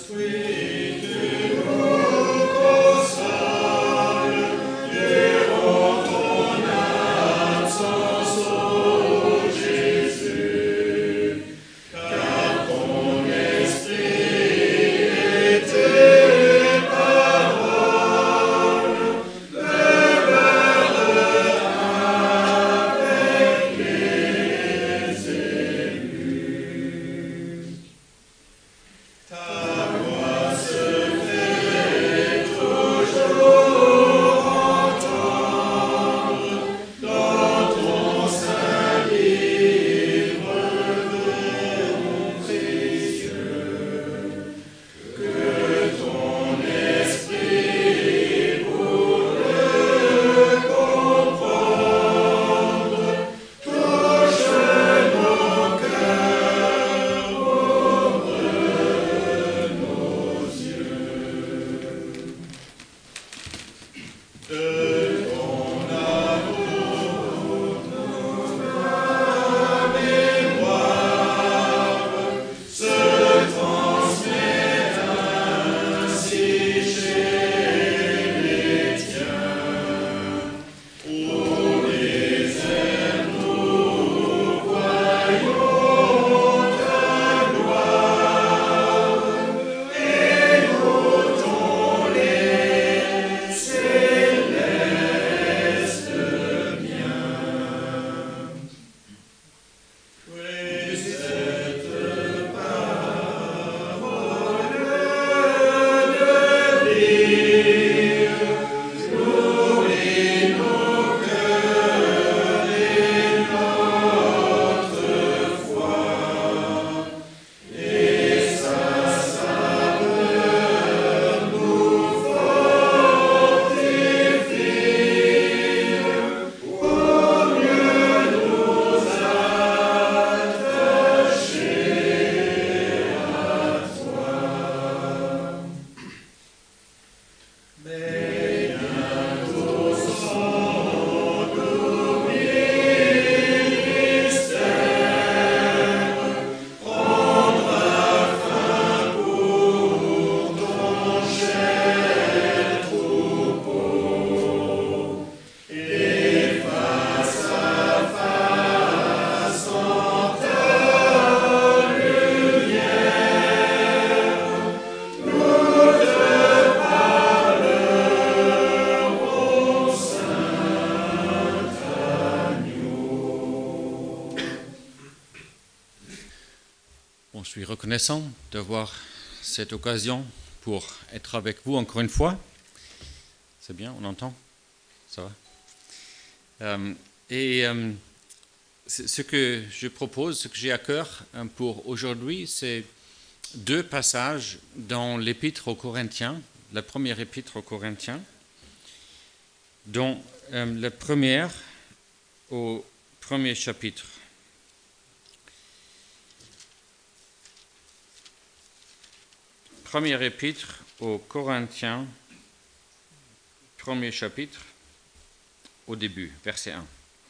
Je suis reconnaissant d'avoir cette occasion pour être avec vous encore une fois. C'est bien, on entend? Ça va? Ce que je propose, ce que j'ai à cœur pour aujourd'hui, c'est deux passages dans l'épître aux Corinthiens, la première épître aux Corinthiens, dont la première au premier chapitre. Première épître aux Corinthiens, premier chapitre, au début, verset 1.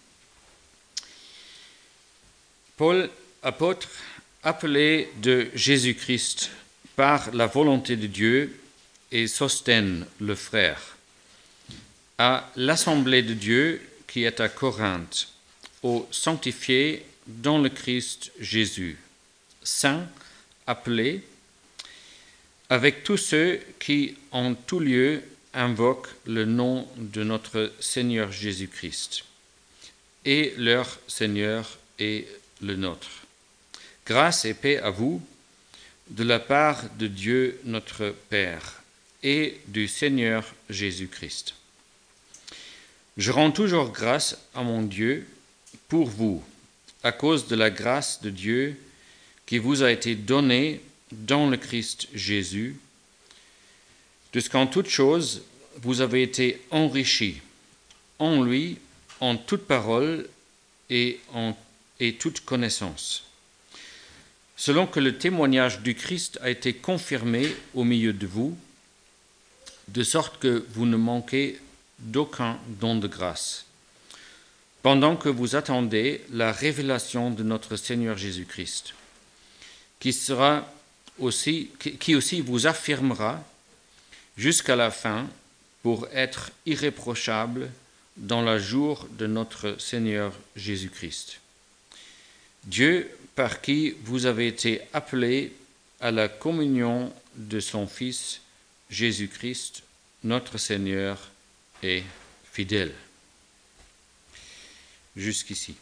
Paul, apôtre, appelé de Jésus-Christ par la volonté de Dieu, et Sosthène, le frère, à l'assemblée de Dieu qui est à Corinthe, aux sanctifiés dans le Christ Jésus, saints, appelés, avec tous ceux qui en tout lieu invoquent le nom de notre Seigneur Jésus-Christ, et leur Seigneur est le nôtre. Grâce et paix à vous, de la part de Dieu notre Père et du Seigneur Jésus-Christ. Je rends toujours grâce à mon Dieu pour vous, à cause de la grâce de Dieu qui vous a été donnée dans le Christ Jésus, de ce qu'en toute chose vous avez été enrichis en lui, en toute parole et toute connaissance, selon que le témoignage du Christ a été confirmé au milieu de vous, de sorte que vous ne manquez d'aucun don de grâce, pendant que vous attendez la révélation de notre Seigneur Jésus-Christ, qui sera qui aussi vous affirmera jusqu'à la fin pour être irréprochable dans le jour de notre Seigneur Jésus-Christ. Dieu, par qui vous avez été appelés à la communion de son Fils Jésus-Christ, notre Seigneur, est fidèle. Jusqu'ici.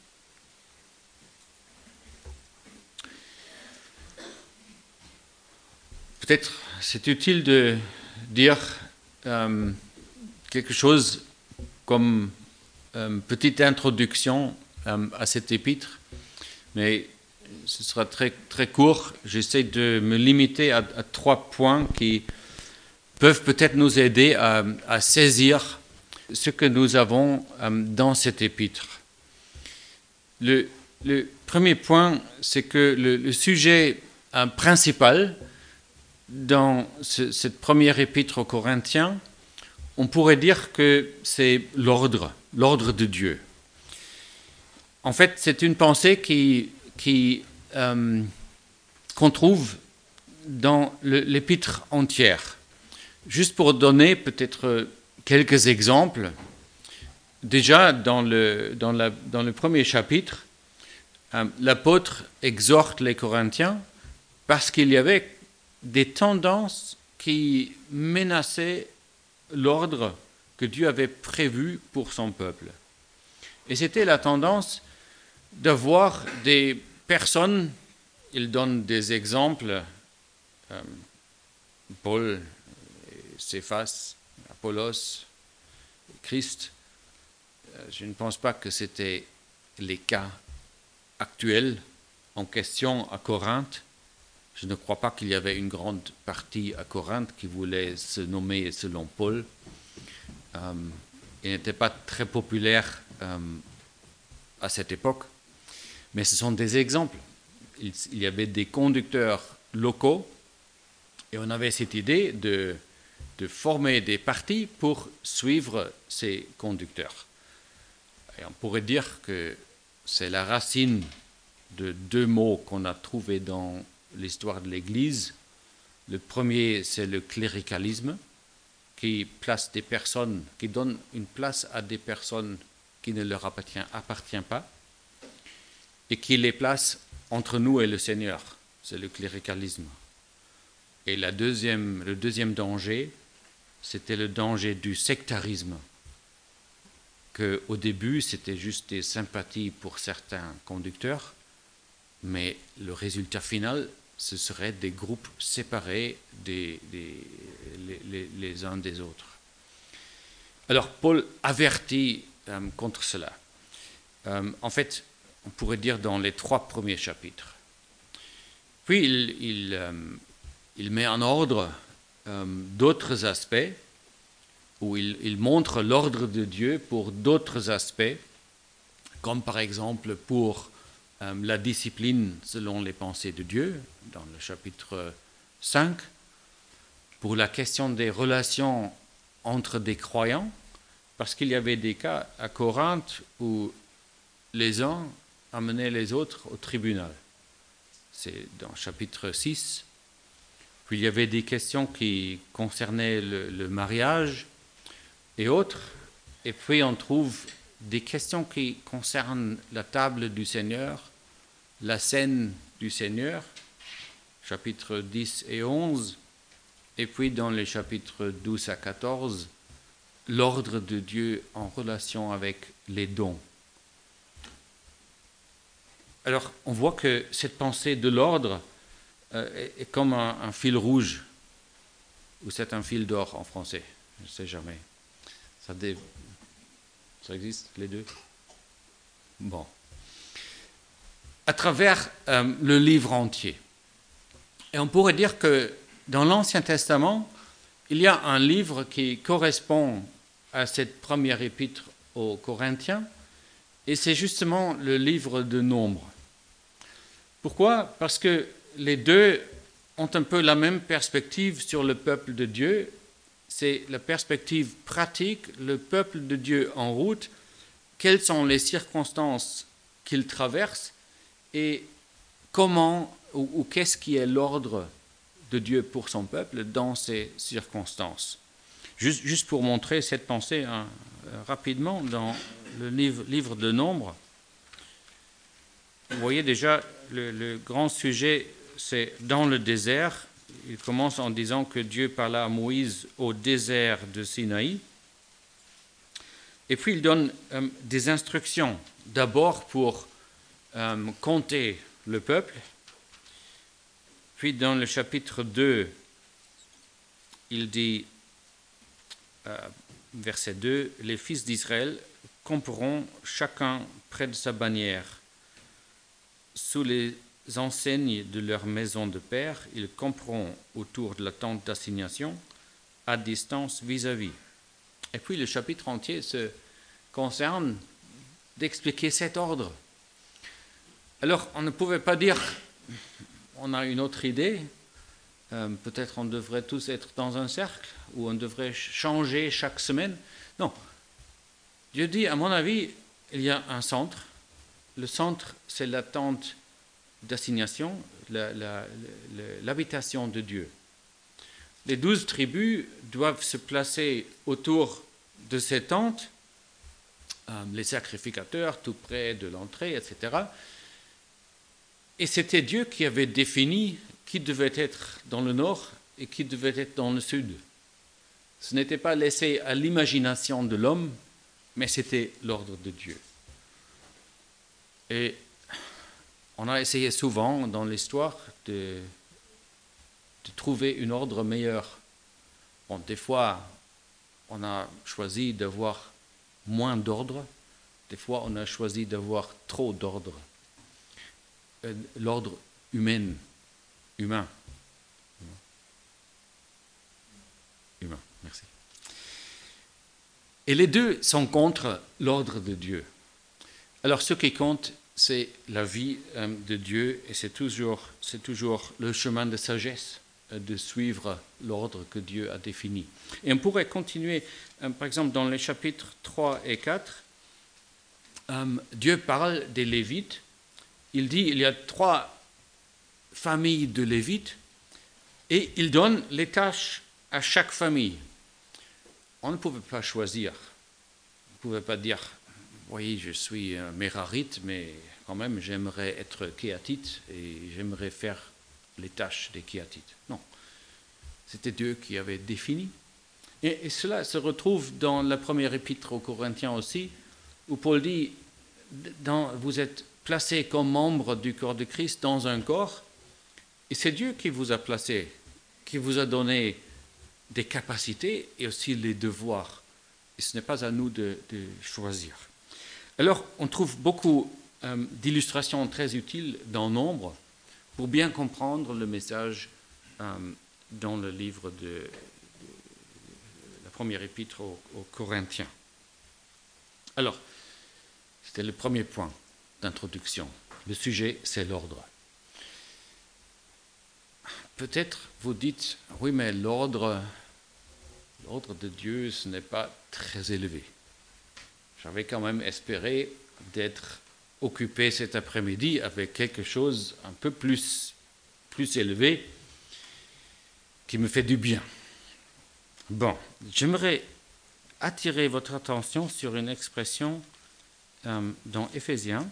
Peut-être c'est utile de dire quelque chose comme petite introduction à cet épître, mais ce sera très, très court. J'essaie de me limiter à 3 points qui peuvent peut-être nous aider à saisir ce que nous avons dans cet épître. Le premier point, c'est que le sujet principal dans cette première épître aux Corinthiens, on pourrait dire que c'est l'ordre de Dieu. En fait, c'est une pensée qu'on trouve dans l'épître entière. Juste pour donner peut-être quelques exemples, déjà dans le premier chapitre, l'apôtre exhorte les Corinthiens parce qu'il y avait des tendances qui menaçaient l'ordre que Dieu avait prévu pour son peuple. Et c'était la tendance d'avoir des personnes, il donne des exemples, Paul, Céphas, Apollos, Christ. Je ne pense pas que c'était les cas actuels en question à Corinthe. Je ne crois pas qu'il y avait une grande partie à Corinthe qui voulait se nommer selon Paul. Il n'était pas très populaire à cette époque, mais ce sont des exemples. Il y avait des conducteurs locaux et on avait cette idée de former des partis pour suivre ces conducteurs. Et on pourrait dire que c'est la racine de 2 mots qu'on a trouvés dans l'histoire de l'Église. Le premier, c'est le cléricalisme, qui place des personnes, qui donne une place à des personnes qui ne leur appartient pas, et qui les place entre nous et le Seigneur. C'est le cléricalisme. Et le deuxième danger, c'était le danger du sectarisme, qu'au début, c'était juste des sympathies pour certains conducteurs, mais le résultat final, ce serait des groupes séparés les uns des autres. Alors, Paul avertit contre cela. En fait, on pourrait dire dans les 3 premiers chapitres. Puis, il met en ordre d'autres aspects, où il montre l'ordre de Dieu pour d'autres aspects, comme par exemple pour la discipline selon les pensées de Dieu, dans le chapitre 5, pour la question des relations entre des croyants, parce qu'il y avait des cas à Corinthe où les uns amenaient les autres au tribunal. C'est dans le chapitre 6. Puis il y avait des questions qui concernaient le mariage et autres. Et puis on trouve des questions qui concernent la table du Seigneur, la scène du Seigneur, chapitres 10 et 11, et puis dans les chapitres 12 à 14, l'ordre de Dieu en relation avec les dons. Alors, on voit que cette pensée de l'ordre est comme un fil rouge, ou c'est un fil d'or en français, je ne sais jamais. Ça existe, les deux? Bon. À travers le livre entier. Et on pourrait dire que dans l'Ancien Testament, il y a un livre qui correspond à cette première épître aux Corinthiens, et c'est justement le livre de Nombres. Pourquoi? Parce que les deux ont un peu la même perspective sur le peuple de Dieu. C'est la perspective pratique, le peuple de Dieu en route, quelles sont les circonstances qu'il traverse et comment ou qu'est-ce qui est l'ordre de Dieu pour son peuple dans ces circonstances. Juste pour montrer cette pensée rapidement, dans le livre de Nombres, vous voyez déjà le grand sujet, c'est dans le désert. Il commence en disant que Dieu parla à Moïse au désert de Sinaï. Et puis il donne des instructions, d'abord pour compter le peuple. Puis dans le chapitre 2, il dit, verset 2, « Les fils d'Israël camperont chacun près de sa bannière. Sous les enseignes de leur maison de père, ils camperont autour de la tente d'assignation, à distance vis-à-vis. » Et puis le chapitre entier se concerne d'expliquer cet ordre. Alors, on ne pouvait pas dire, on a une autre idée, peut-être on devrait tous être dans un cercle, ou on devrait changer chaque semaine. Non. Dieu dit, à mon avis, il y a un centre. Le centre, c'est la tente d'assignation, l'habitation de Dieu. Les 12 tribus doivent se placer autour de cette tente, les sacrificateurs tout près de l'entrée, etc. Et c'était Dieu qui avait défini qui devait être dans le nord et qui devait être dans le sud. Ce n'était pas laissé à l'imagination de l'homme, mais c'était l'ordre de Dieu. Et on a essayé souvent dans l'histoire de trouver un ordre meilleur. Bon, des fois, on a choisi d'avoir moins d'ordre. Des fois, on a choisi d'avoir trop d'ordre. L'ordre humain. Humain, merci. Et les deux sont contre l'ordre de Dieu. Alors, ce qui compte, c'est la vie de Dieu, et c'est toujours le chemin de sagesse de suivre l'ordre que Dieu a défini. Et on pourrait continuer, par exemple, dans les chapitres 3 et 4, Dieu parle des Lévites. Il dit il y a 3 familles de Lévites, et il donne les tâches à chaque famille. On ne pouvait pas choisir. On ne pouvait pas dire, oui, je suis un Mérarite, mais quand même, j'aimerais être Kéatite et j'aimerais faire les tâches des Kéatites. Non, c'était Dieu qui avait défini. Et cela se retrouve dans la première épître aux Corinthiens aussi, où Paul dit, vous êtes placés comme membres du corps de Christ dans un corps, et c'est Dieu qui vous a placé, qui vous a donné des capacités et aussi les devoirs. Et ce n'est pas à nous de choisir. Alors, on trouve beaucoup d'illustrations très utiles dans Nombre pour bien comprendre le message dans le livre de la première épître aux Corinthiens. Alors, c'était le premier point d'introduction. Le sujet, c'est l'ordre. Peut-être vous dites, oui, mais l'ordre de Dieu, ce n'est pas très élevé. J'avais quand même espéré d'être occupé cet après-midi avec quelque chose un peu plus élevé qui me fait du bien. Bon, j'aimerais attirer votre attention sur une expression dans Éphésiens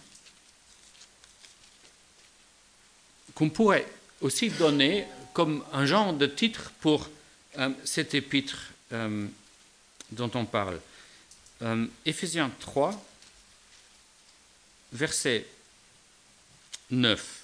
qu'on pourrait aussi donner comme un genre de titre pour cet épître dont on parle. Éphésiens 3, verset 9.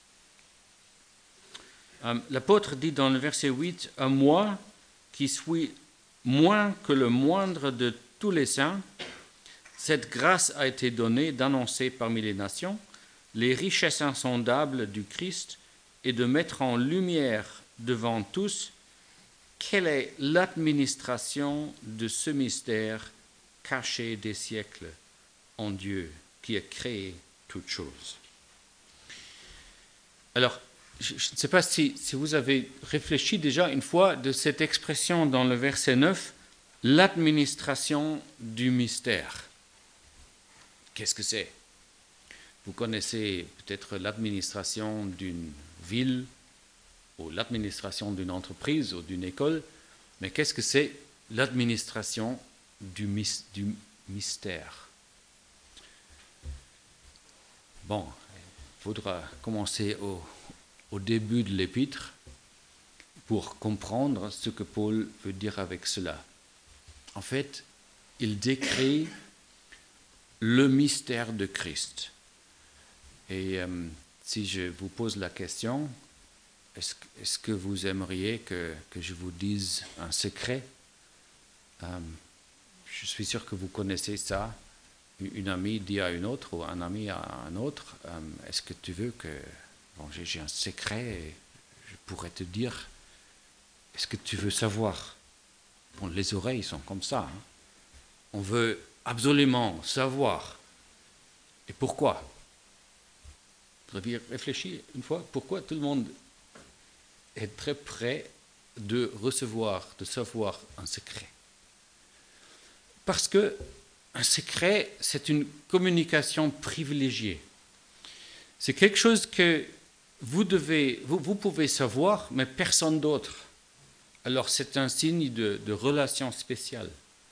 L'apôtre dit dans le verset 8, « À moi, qui suis moins que le moindre de tous les saints, cette grâce a été donnée d'annoncer parmi les nations les richesses insondables du Christ et de mettre en lumière devant tous quelle est l'administration de ce mystère caché des siècles en Dieu qui a créé toutes choses. » Alors, je ne sais pas si vous avez réfléchi déjà une fois de cette expression dans le verset 9, l'administration du mystère. Qu'est-ce que c'est ? Vous connaissez peut-être l'administration d'une ville ou l'administration d'une entreprise ou d'une école, mais qu'est-ce que c'est l'administration du mystère? Bon, il faudra commencer au début de l'épître pour comprendre ce que Paul veut dire avec cela. En fait, il décrit le mystère de Christ. Et si je vous pose la question, est-ce que vous aimeriez que je vous dise un secret? Je suis sûr que vous connaissez ça. Une amie dit à une autre, ou un ami à un autre, est-ce que tu veux que... Bon, j'ai un secret et je pourrais te dire, est-ce que tu veux savoir? Bon, les oreilles sont comme ça. Hein. On veut absolument savoir. Et pourquoi? Vous avez réfléchi une fois, pourquoi tout le monde est très près de recevoir, de savoir un secret? Parce que un secret, c'est une communication privilégiée. C'est quelque chose que vous pouvez savoir, mais personne d'autre. Alors c'est un signe de relation spéciale.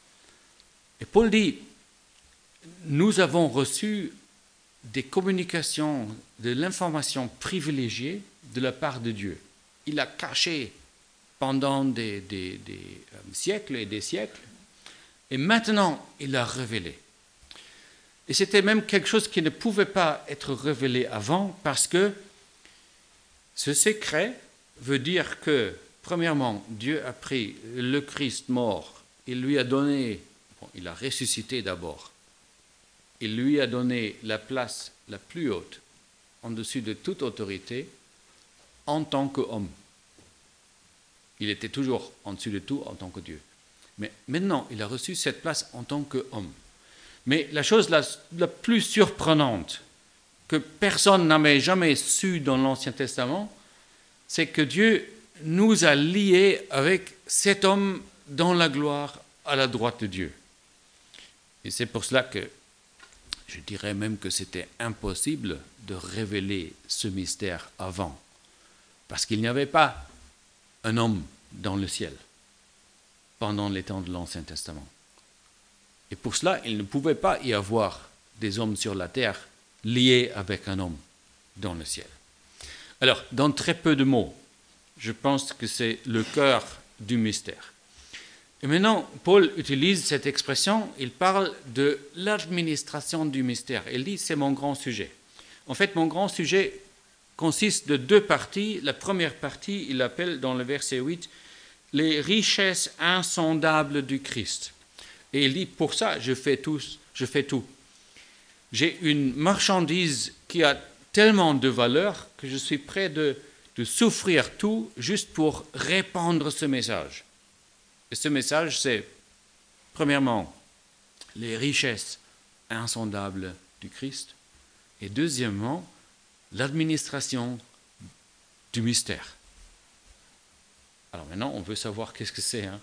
Et Paul dit, nous avons reçu des communications, de l'information privilégiée de la part de Dieu. Il a caché pendant des siècles et des siècles, et maintenant il a révélé. Et c'était même quelque chose qui ne pouvait pas être révélé avant, parce que ce secret veut dire que, premièrement, Dieu a pris le Christ mort, il lui a donné, il a ressuscité d'abord, il lui a donné la place la plus haute, en dessus de toute autorité, en tant qu'homme. Il était toujours en dessus de tout en tant que Dieu. Mais maintenant, il a reçu cette place en tant qu'homme. Mais la chose la plus surprenante que personne n'avait jamais su dans l'Ancien Testament, c'est que Dieu nous a liés avec cet homme dans la gloire à la droite de Dieu. Et c'est pour cela que je dirais même que c'était impossible de révéler ce mystère avant, parce qu'il n'y avait pas un homme dans le ciel pendant les temps de l'Ancien Testament. Et pour cela, il ne pouvait pas y avoir des hommes sur la terre liés avec un homme dans le ciel. Alors, dans très peu de mots, je pense que c'est le cœur du mystère. Et maintenant, Paul utilise cette expression, il parle de l'administration du mystère. Il dit, c'est mon grand sujet. En fait, mon grand sujet consiste de deux parties. La première partie, il appelle dans le verset 8, les richesses insondables du Christ. Et il dit, pour ça, je fais tout. J'ai une marchandise qui a tellement de valeur que je suis prêt de souffrir tout juste pour répandre ce message. Et ce message, c'est, premièrement, les richesses insondables du Christ, et deuxièmement, l'administration du mystère. Alors maintenant, on veut savoir qu'est-ce que c'est.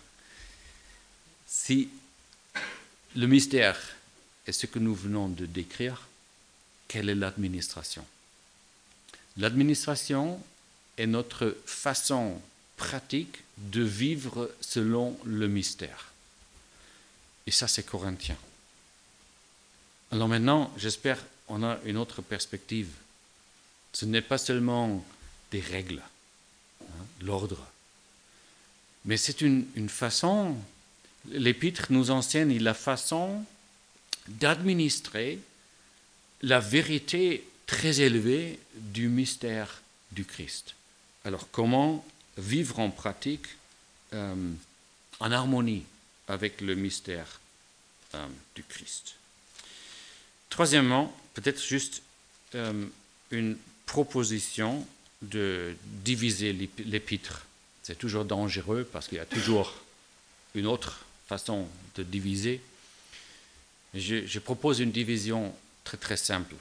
Si le mystère est ce que nous venons de décrire, quelle est l'administration? L'administration est notre façon pratique de vivre selon le mystère. Et ça, c'est corinthien. Alors maintenant, j'espère qu'on a une autre perspective. Ce n'est pas seulement des règles, l'ordre, mais c'est une façon, l'Épître nous enseigne la façon d'administrer la vérité très élevée du mystère du Christ. Alors, comment vivre en pratique en harmonie avec le mystère du Christ. Troisièmement, peut-être juste une proposition de diviser l'épître. C'est toujours dangereux parce qu'il y a toujours une autre façon de diviser. Je propose une division très très simple.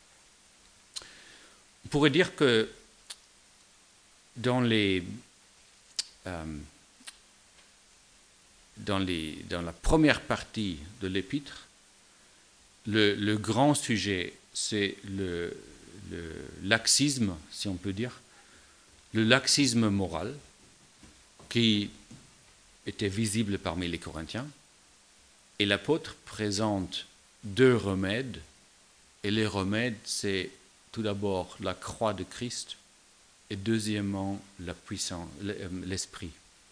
On pourrait dire que dans la première partie de l'épître, le grand sujet, c'est le laxisme, si on peut dire, le laxisme moral qui était visible parmi les Corinthiens, et l'apôtre présente 2 remèdes, et les remèdes, c'est tout d'abord la croix de Christ, et deuxièmement la puissance, l'esprit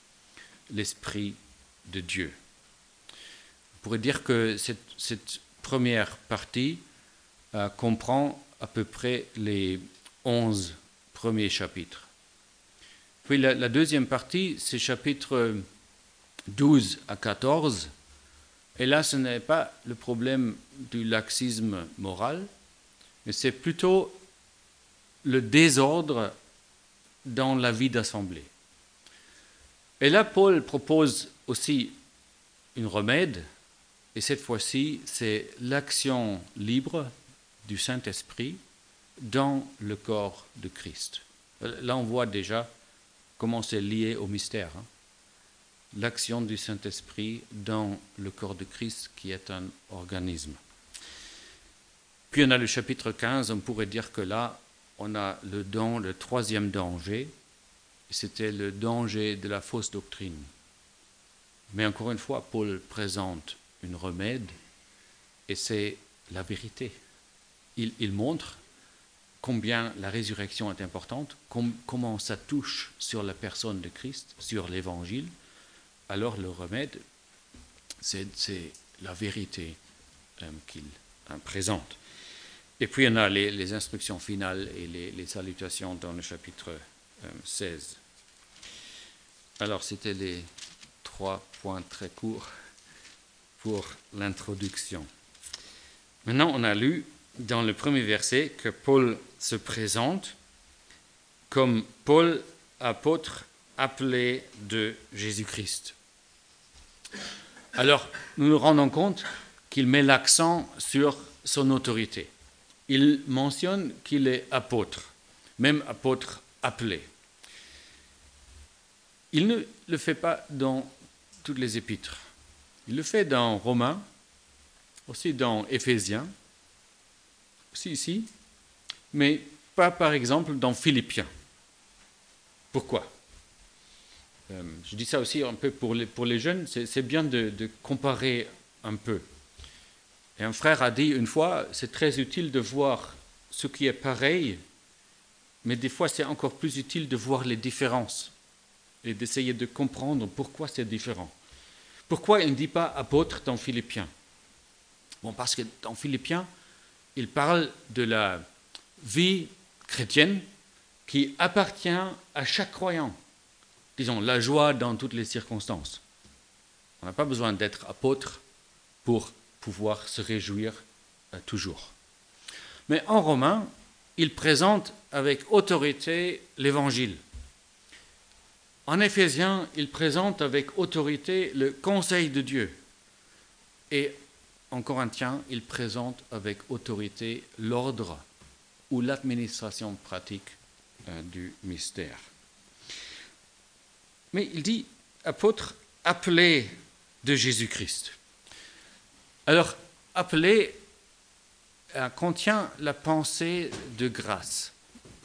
de Dieu. On pourrait dire que cette première partie comprend à peu près les 11 premiers chapitres. Puis la deuxième partie, c'est chapitres 12 à 14, et là ce n'est pas le problème du laxisme moral, mais c'est plutôt le désordre dans la vie d'assemblée. Et là, Paul propose aussi une remède, et cette fois-ci, c'est l'action libre du Saint-Esprit dans le corps de Christ. Là, on voit déjà comment c'est lié au mystère. L'action du Saint-Esprit dans le corps de Christ qui est un organisme. Puis on a le chapitre 15, on pourrait dire que là, on a le troisième danger, c'était le danger de la fausse doctrine. Mais encore une fois, Paul présente une remède, et c'est la vérité. Il montre combien la résurrection est importante, comment ça touche sur la personne de Christ, sur l'Évangile. Alors le remède, c'est la vérité qu'il présente. Et puis on a les instructions finales et les salutations dans le chapitre 16. Alors c'était les 3 points très courts pour l'introduction. Maintenant on a lu dans le premier verset que Paul se présente comme Paul, apôtre appelé de Jésus-Christ. Alors nous nous rendons compte qu'il met l'accent sur son autorité. Il mentionne qu'il est apôtre, même apôtre appelé. Il ne le fait pas dans toutes les épîtres. Il le fait dans Romains, aussi dans Éphésiens, aussi ici, mais pas par exemple dans Philippiens. Pourquoi ? Je dis ça aussi un peu pour les jeunes, c'est bien de comparer un peu. Et un frère a dit une fois, c'est très utile de voir ce qui est pareil, mais des fois c'est encore plus utile de voir les différences et d'essayer de comprendre pourquoi c'est différent. Pourquoi il ne dit pas apôtre dans Philippiens ? Bon, parce que dans Philippiens, il parle de la vie chrétienne qui appartient à chaque croyant. Disons, la joie dans toutes les circonstances. On n'a pas besoin d'être apôtre pour pouvoir se réjouir toujours. Mais en Romains, il présente avec autorité l'Évangile. En Éphésiens, il présente avec autorité le conseil de Dieu. Et en Corinthiens, il présente avec autorité l'ordre ou l'administration pratique du mystère. Mais il dit apôtre appelé de Jésus-Christ. Alors, appelé contient la pensée de grâce. Pourquoi ?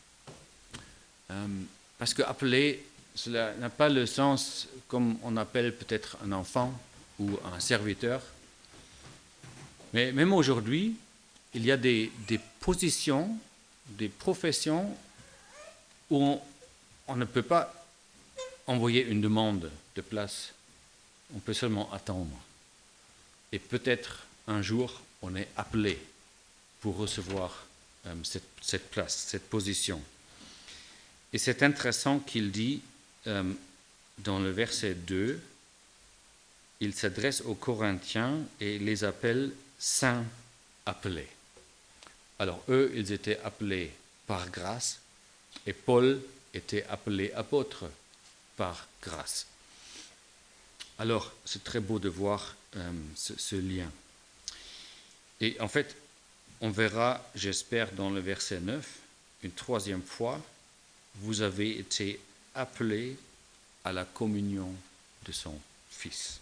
Parce que appelé, cela n'a pas le sens comme on appelle peut-être un enfant ou un serviteur. Mais même aujourd'hui, il y a des positions, des professions où on ne peut pas envoyer une demande de place. On peut seulement attendre. Et peut-être un jour, on est appelé pour recevoir cette place, cette position. Et c'est intéressant qu'il dit dans le verset 2, il s'adresse aux Corinthiens et les appelle saints appelés. Alors eux, ils étaient appelés par grâce et Paul était appelé apôtre par grâce. Alors, c'est très beau de voir ce lien. Et en fait, on verra, j'espère, dans le verset 9, une troisième fois, vous avez été appelés à la communion de son Fils.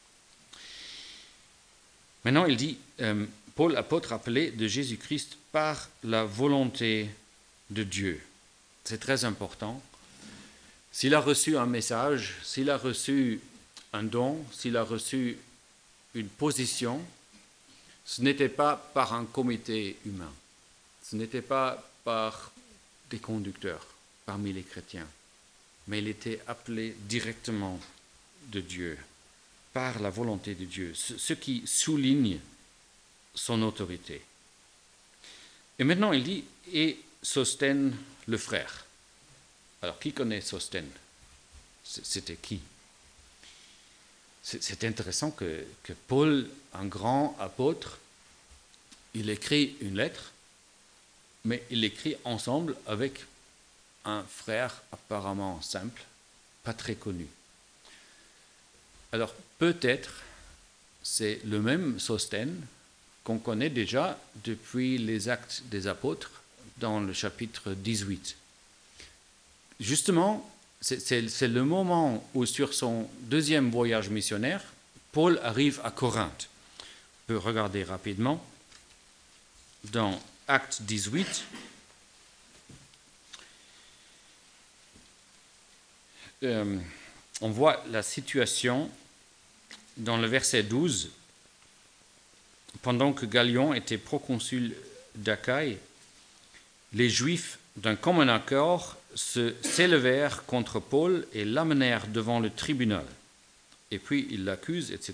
Maintenant, il dit, Paul, apôtre appelé de Jésus-Christ par la volonté de Dieu. c'est très important. S'il a reçu un message, s'il a reçu un don, s'il a reçu une position, ce n'était pas par un comité humain, ce n'était pas par des conducteurs parmi les chrétiens, mais il était appelé directement de Dieu, par la volonté de Dieu, ce qui souligne son autorité. Et maintenant il dit « et Sosthène le frère ». Alors qui connaît Sosthène? C'était qui? C'est intéressant que Paul, un grand apôtre, il écrit une lettre, mais il l'écrit ensemble avec un frère apparemment simple, pas très connu. Alors peut-être c'est le même Sosthène qu'on connaît déjà depuis les Actes des Apôtres dans le chapitre 18. Justement, c'est le moment où sur son deuxième voyage missionnaire, Paul arrive à Corinthe. On peut regarder rapidement dans Actes 18. On voit la situation dans le verset 12. Pendant que Galion était proconsul d'Achaïe, les Juifs d'un commun accord s'élevèrent contre Paul et l'amenèrent devant le tribunal. Et puis ils l'accusent, etc.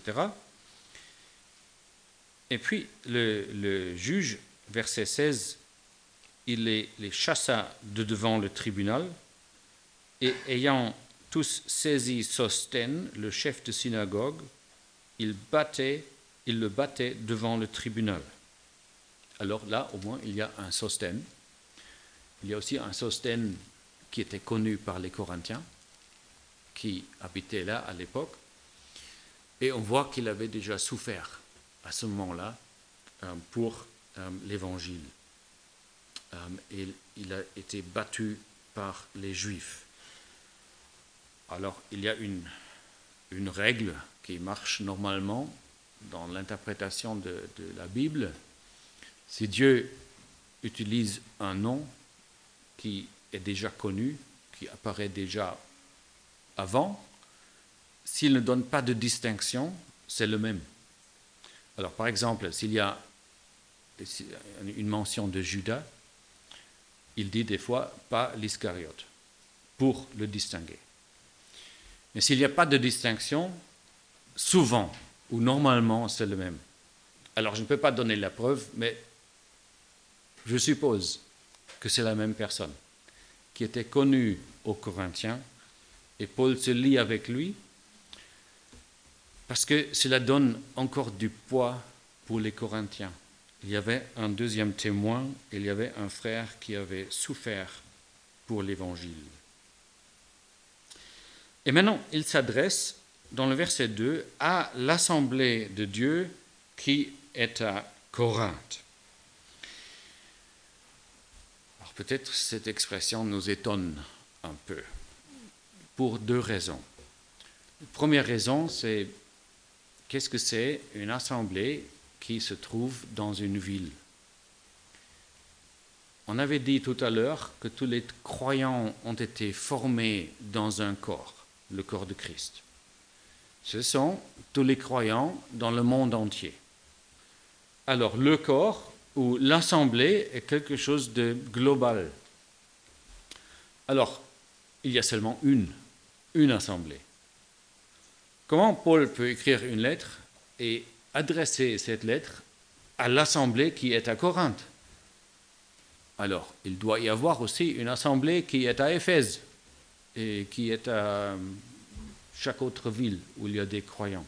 Et puis le juge, verset 16, il les chassa de devant le tribunal, et ayant tous saisi Sosthène, le chef de synagogue, il le battait devant le tribunal. Alors là, au moins, il y a un Sosthène. Il y a aussi un Sosthène qui était connu par les Corinthiens, qui habitait là à l'époque. Et on voit qu'il avait déjà souffert à ce moment-là pour l'Évangile. Et il a été battu par les Juifs. Alors, il y a une règle qui marche normalement dans l'interprétation de la Bible. Si Dieu utilise un nom qui est déjà connu, qui apparaît déjà avant, s'il ne donne pas de distinction, c'est le même. Alors, par exemple, s'il y a une mention de Judas, il dit des fois pas l'Iscariote, pour le distinguer. Mais s'il n'y a pas de distinction, souvent ou normalement, c'est le même. Alors, je ne peux pas donner la preuve, mais je suppose que c'est la même personne qui était connue aux Corinthiens, et Paul se lie avec lui parce que cela donne encore du poids pour les Corinthiens. Il y avait un deuxième témoin, il y avait un frère qui avait souffert pour l'Évangile. Et maintenant, il s'adresse, dans le verset 2, à l'assemblée de Dieu qui est à Corinthe. Alors peut-être cette expression nous étonne un peu, pour deux raisons. La première raison, c'est qu'est-ce que c'est une assemblée qui se trouve dans une ville? On avait dit tout à l'heure que tous les croyants ont été formés dans un corps, le corps de Christ. Ce sont tous les croyants dans le monde entier. Alors le corps ou l'assemblée est quelque chose de global. Alors, il y a seulement une assemblée. Comment Paul peut écrire une lettre et adresser cette lettre à l'assemblée qui est à Corinthe? Alors, il doit y avoir aussi une assemblée qui est à Éphèse et qui est à chaque autre ville où il y a des croyants.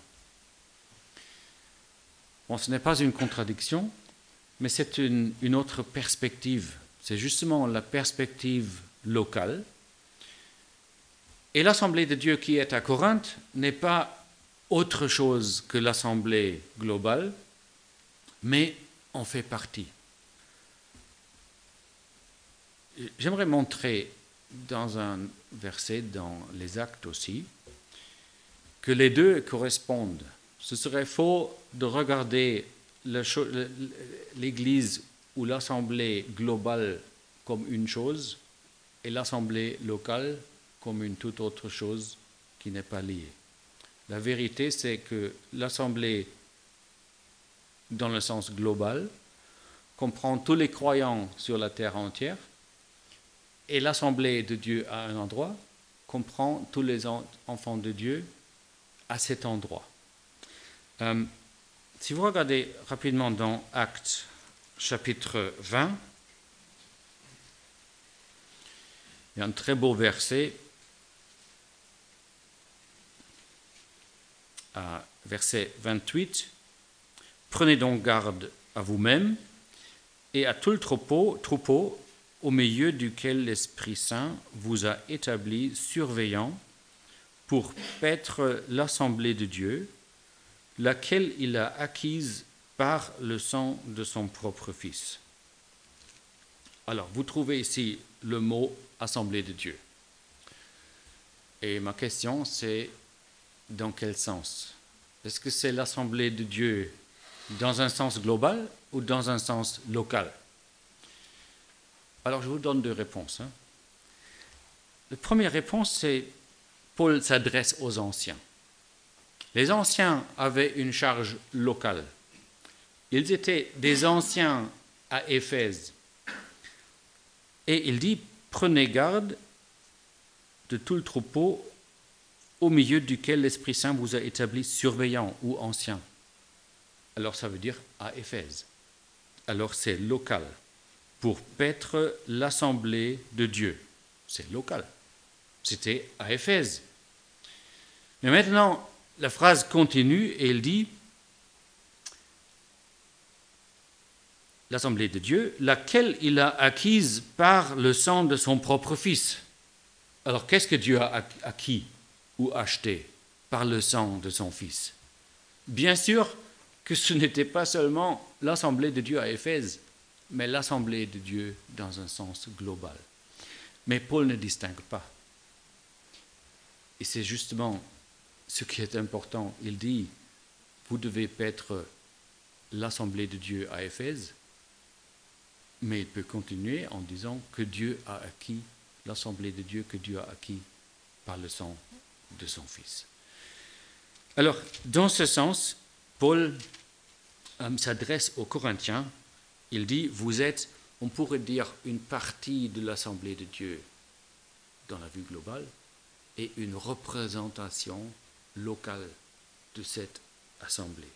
Bon, ce n'est pas une contradiction, mais c'est une autre perspective. C'est justement la perspective locale. Et l'assemblée de Dieu qui est à Corinthe n'est pas autre chose que l'assemblée globale, mais en fait partie. J'aimerais montrer dans un verset, dans les Actes aussi, que les deux correspondent. Ce serait faux de regarder l'Église ou l'Assemblée globale comme une chose et l'assemblée locale comme une toute autre chose qui n'est pas liée. La vérité, c'est que l'assemblée, dans le sens global, comprend tous les croyants sur la terre entière, et l'assemblée de Dieu à un endroit comprend tous les enfants de Dieu à cet endroit. Si vous regardez rapidement dans Actes chapitre 20, il y a un très beau verset, verset 28. « Prenez donc garde à vous-même et à tout le troupeau au milieu duquel l'Esprit Saint vous a établi surveillant pour paître l'assemblée de Dieu, laquelle il a acquise par le sang de son propre Fils. » Alors, vous trouvez ici le mot « assemblée de Dieu ». Et ma question, c'est dans quel sens? Est-ce que c'est l'assemblée de Dieu dans un sens global ou dans un sens local? Alors, je vous donne deux réponses. La première réponse, c'est Paul s'adresse aux anciens. Les anciens avaient une charge locale. Ils étaient des anciens à Éphèse. Et il dit, prenez garde de tout le troupeau au milieu duquel l'Esprit Saint vous a établi surveillant ou ancien. Alors ça veut dire à Éphèse. Alors c'est local. Pour paître l'assemblée de Dieu. C'est local. C'était à Éphèse. Mais maintenant, la phrase continue et elle dit l'assemblée de Dieu, laquelle il a acquise par le sang de son propre Fils. Alors, qu'est-ce que Dieu a acquis ou acheté par le sang de son Fils? Bien sûr que ce n'était pas seulement l'assemblée de Dieu à Éphèse, mais l'assemblée de Dieu dans un sens global. Mais Paul ne distingue pas. Et c'est justement ce qui est important. Il dit, vous devez paître l'assemblée de Dieu à Éphèse, mais il peut continuer en disant que Dieu a acquis, l'assemblée de Dieu que Dieu a acquis par le sang de son Fils. Alors, dans ce sens, Paul s'adresse aux Corinthiens. Il dit, vous êtes, on pourrait dire, une partie de l'assemblée de Dieu dans la vue globale et une représentation locale de cette assemblée.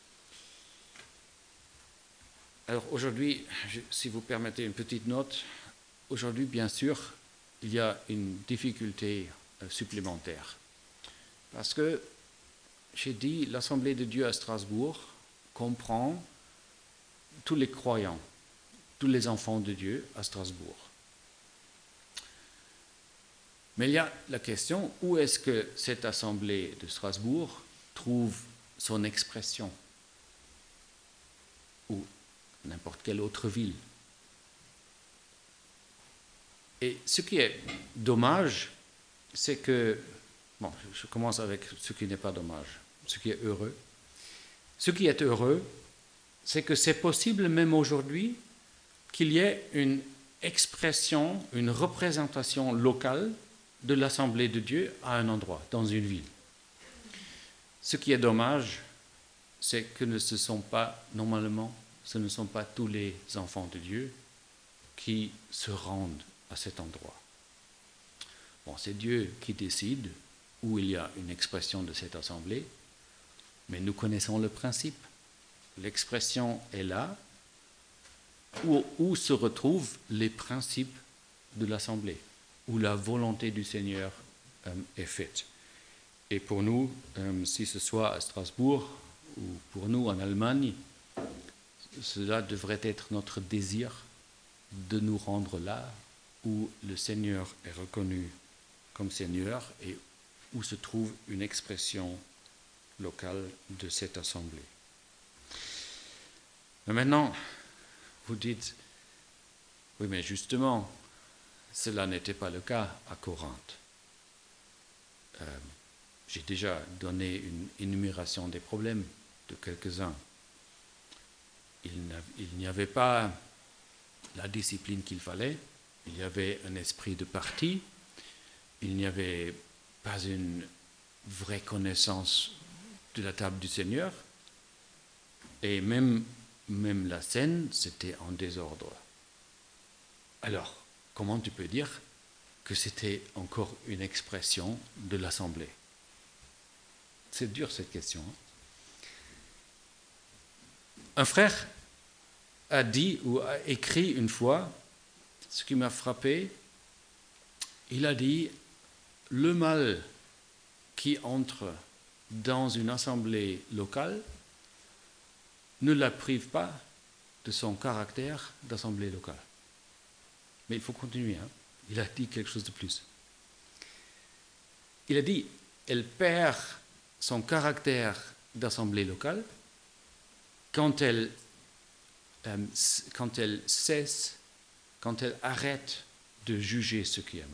Alors aujourd'hui, si vous permettez une petite note, aujourd'hui, bien sûr, il y a une difficulté supplémentaire. Parce que, j'ai dit, l'Assemblée de Dieu à Strasbourg comprend tous les croyants, tous les enfants de Dieu à Strasbourg. Mais il y a la question, où est-ce que cette Assemblée de Strasbourg trouve son expression? Ou n'importe quelle autre ville. Et ce qui est dommage, c'est que, bon, je commence avec ce qui n'est pas dommage, ce qui est heureux. Ce qui est heureux, c'est que c'est possible même aujourd'hui qu'il y ait une expression, une représentation locale de l'Assemblée de Dieu à un endroit, dans une ville. Ce qui est dommage, c'est que normalement, ce ne sont pas tous les enfants de Dieu qui se rendent à cet endroit. Bon, c'est Dieu qui décide où il y a une expression de cette assemblée, mais nous connaissons le principe. L'expression est là, où se retrouvent les principes de l'assemblée, où la volonté du Seigneur est faite. Et pour nous, si ce soit à Strasbourg ou pour nous en Allemagne, cela devrait être notre désir de nous rendre là où le Seigneur est reconnu comme Seigneur et où se trouve une expression locale de cette assemblée. Mais maintenant, vous dites, oui, mais justement, cela n'était pas le cas à Corinthe. J'ai déjà donné une énumération des problèmes de quelques-uns. Il n'y avait pas la discipline qu'il fallait, Il y avait un esprit de parti, il n'y avait pas une vraie connaissance de la table du Seigneur, et même la scène, c'était en désordre. Alors, comment tu peux dire que c'était encore une expression de l'Assemblée? C'est dur cette question. Un frère a dit ou a écrit une fois, ce qui m'a frappé, il a dit « Le mal qui entre dans une assemblée locale ne la prive pas de son caractère d'assemblée locale. » Mais il faut continuer, hein. Il a dit quelque chose de plus. Il a dit « Elle perd son caractère d'assemblée locale quand elle cesse, quand elle arrête de juger ce qui est mal. »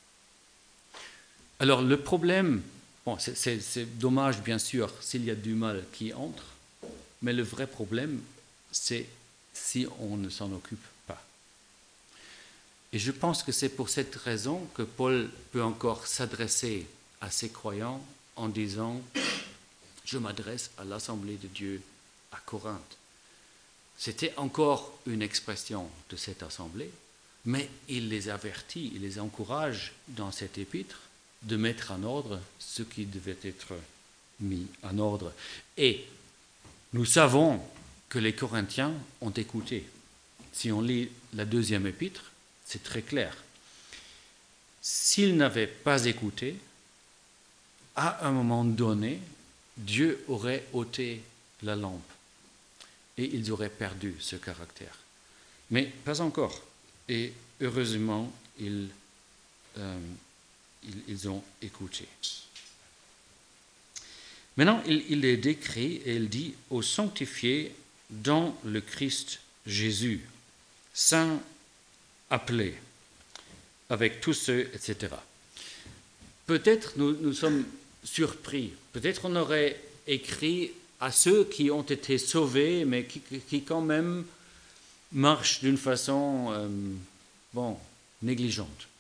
Alors le problème, bon, c'est dommage bien sûr s'il y a du mal qui entre, mais le vrai problème, c'est si on ne s'en occupe pas. Et je pense que c'est pour cette raison que Paul peut encore s'adresser à ses croyants en disant « Je m'adresse à l'Assemblée de Dieu à Corinthe ». C'était encore une expression de cette assemblée, mais il les avertit, il les encourage dans cet épître de mettre en ordre ce qui devait être mis en ordre. Et nous savons que les Corinthiens ont écouté. Si on lit la deuxième épître, c'est très clair. S'ils n'avaient pas écouté, à un moment donné, Dieu aurait ôté la lampe et ils auraient perdu ce caractère. Mais pas encore. Et heureusement, ils ont écouté. Maintenant, il les décrit et il dit « aux sanctifiés dans le Christ Jésus, saints appelés, avec tous ceux, etc. » Peut-être nous sommes surpris, peut-être on aurait écrit à ceux qui ont été sauvés, mais qui quand même marchent d'une façon négligente.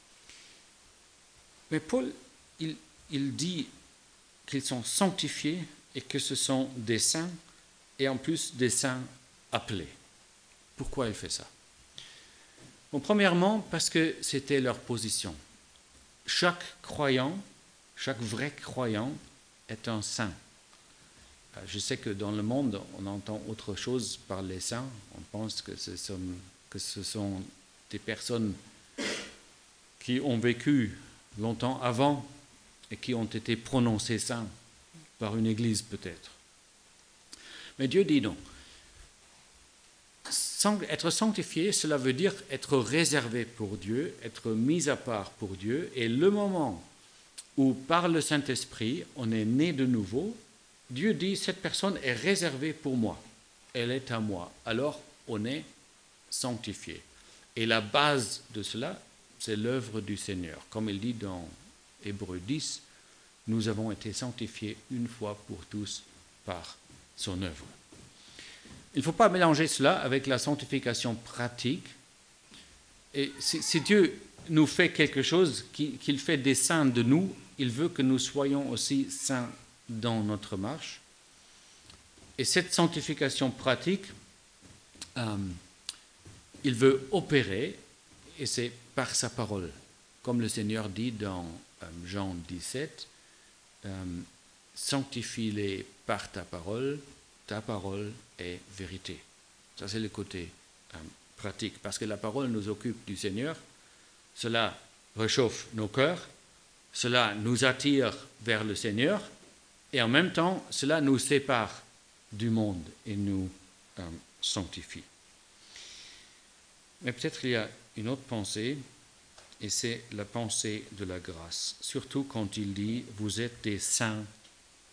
Mais Paul, il dit qu'ils sont sanctifiés et que ce sont des saints, et en plus des saints appelés. Pourquoi il fait ça? Bon, premièrement, parce que c'était leur position. Chaque croyant, chaque vrai croyant est un saint. Je sais que dans le monde, on entend autre chose par les saints. On pense que ce sont des personnes qui ont vécu longtemps avant et qui ont été prononcés saints par une église peut-être. Mais Dieu dit non. Être sanctifié, cela veut dire être réservé pour Dieu, être mis à part pour Dieu. Et le moment où par le Saint-Esprit, on est né de nouveau, Dieu dit, cette personne est réservée pour moi, elle est à moi. Alors, on est sanctifié. Et la base de cela, c'est l'œuvre du Seigneur. Comme il dit dans Hébreux 10, nous avons été sanctifiés une fois pour tous par son œuvre. Il ne faut pas mélanger cela avec la sanctification pratique. Et si Dieu nous fait quelque chose, qu'il fait des saints de nous, il veut que nous soyons aussi saints dans notre marche. Et cette sanctification pratique, il veut opérer, et c'est par sa parole. Comme le Seigneur dit dans Jean 17, sanctifie-les par ta parole est vérité. Ça, c'est le côté pratique, parce que la parole nous occupe du Seigneur, cela réchauffe nos cœurs, cela nous attire vers le Seigneur, et en même temps, cela nous sépare du monde et nous sanctifie. Mais peut-être il y a une autre pensée, et c'est la pensée de la grâce, surtout quand il dit « vous êtes des saints appelés ».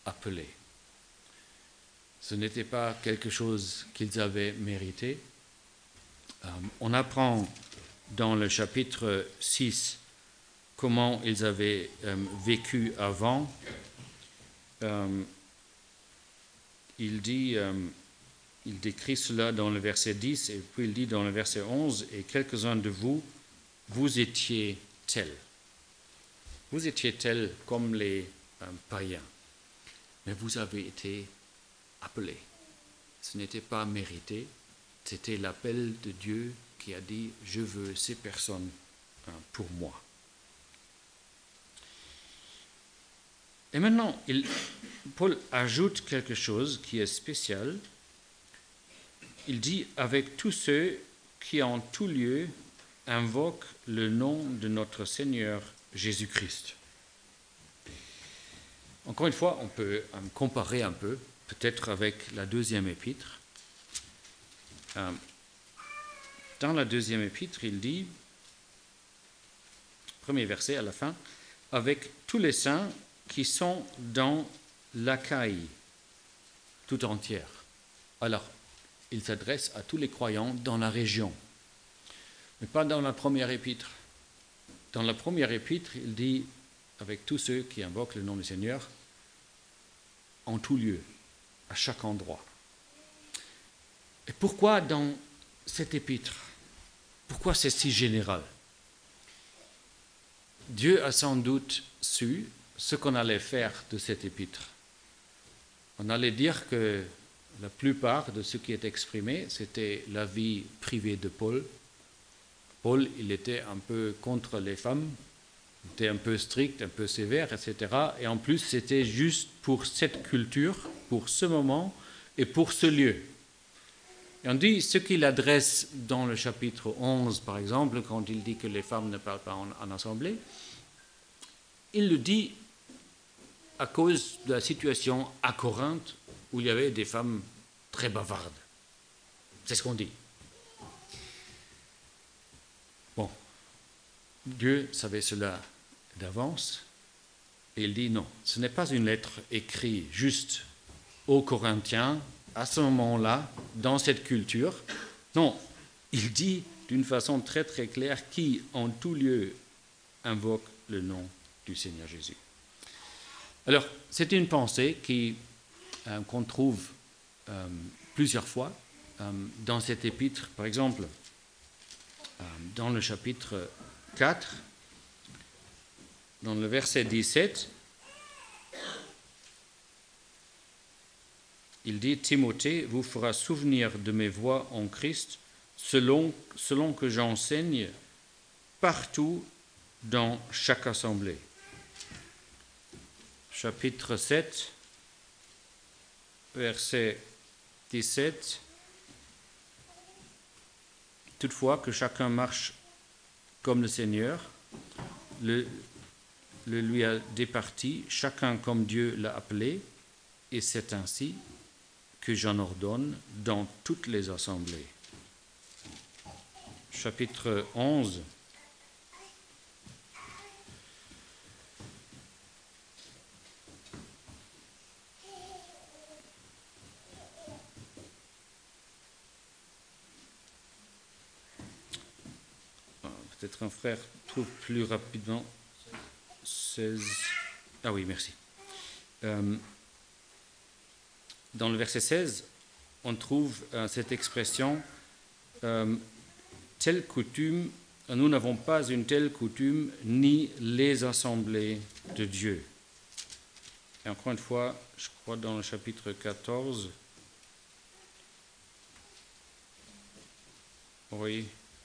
Ce n'était pas quelque chose qu'ils avaient mérité. On apprend dans le chapitre 6 comment ils avaient vécu avant. Il décrit cela dans le verset 10 et puis il dit dans le verset 11 « Et quelques-uns de vous vous étiez tels. Vous étiez tels comme les païens, mais vous avez été appelés. Ce n'était pas mérité, c'était l'appel de Dieu qui a dit « Je veux ces personnes pour moi ». Et maintenant, Paul ajoute quelque chose qui est spécial. Il dit « Avec tous ceux qui en tout lieu invoquent le nom de notre Seigneur Jésus-Christ ». Encore une fois, on peut comparer un peu, peut-être avec la deuxième épître. Dans la deuxième épître, il dit, premier verset à la fin, « Avec tous les saints qui sont dans l'Achaïe tout entière ». Alors, il s'adresse à tous les croyants dans la région, mais pas dans la première épître. Dans la première épître, il dit « Avec tous ceux qui invoquent le nom du Seigneur » en tout lieu, à chaque endroit. Et pourquoi dans cette épître? Pourquoi c'est si général? Dieu a sans doute su ce qu'on allait faire de cette épître. On allait dire que la plupart de ce qui est exprimé, c'était la vie privée de Paul. Paul, il était un peu contre les femmes, il était un peu strict, un peu sévère, etc. Et en plus, c'était juste pour cette culture, pour ce moment et pour ce lieu. Et on dit ce qu'il adresse dans le chapitre 11, par exemple, quand il dit que les femmes ne parlent pas en assemblée, il le dit à cause de la situation à Corinthe où il y avait des femmes très bavardes. C'est ce qu'on dit. Bon, Dieu savait cela d'avance et il dit non, ce n'est pas une lettre écrite juste aux Corinthiens à ce moment-là, dans cette culture. Non, il dit d'une façon très très claire qui en tout lieu invoque le nom du Seigneur Jésus. Alors, c'est une pensée qu'on trouve plusieurs fois dans cette épître. Par exemple, dans le chapitre 4, dans le verset 17, il dit « Timothée vous fera souvenir de mes voies en Christ selon que j'enseigne partout dans chaque assemblée. » Chapitre 7, verset 17. « Toutefois que chacun marche comme le Seigneur le lui a départi, chacun comme Dieu l'a appelé, et c'est ainsi que j'en ordonne dans toutes les assemblées. » Chapitre 11. Peut-être un frère trouve plus rapidement. 16. Ah oui, merci. Dans le verset 16, on trouve cette expression telle coutume, nous n'avons pas une telle coutume, ni les assemblées de Dieu. Et encore une fois, je crois dans le chapitre 14, oui,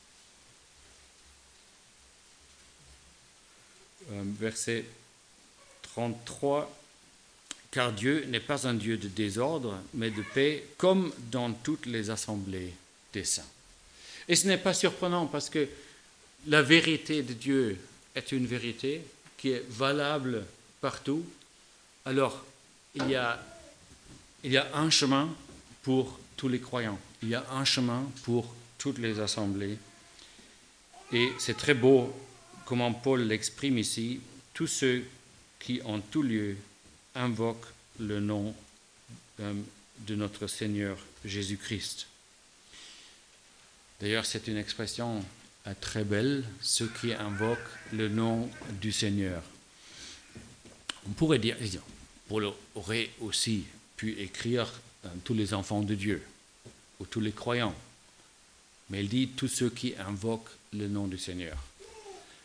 verset 33, « Car Dieu n'est pas un Dieu de désordre, mais de paix, comme dans toutes les assemblées des saints. » Et ce n'est pas surprenant parce que la vérité de Dieu est une vérité qui est valable partout. Alors, il y a un chemin pour tous les croyants. Il y a un chemin pour toutes les assemblées. Et c'est très beau comment Paul l'exprime ici, tous ceux qui en tout lieu invoquent le nom de notre Seigneur Jésus-Christ. D'ailleurs, c'est une expression très belle, ceux qui invoquent le nom du Seigneur. On pourrait dire, Paul aurait aussi pu écrire tous les enfants de Dieu, ou tous les croyants, mais il dit tous ceux qui invoquent le nom du Seigneur.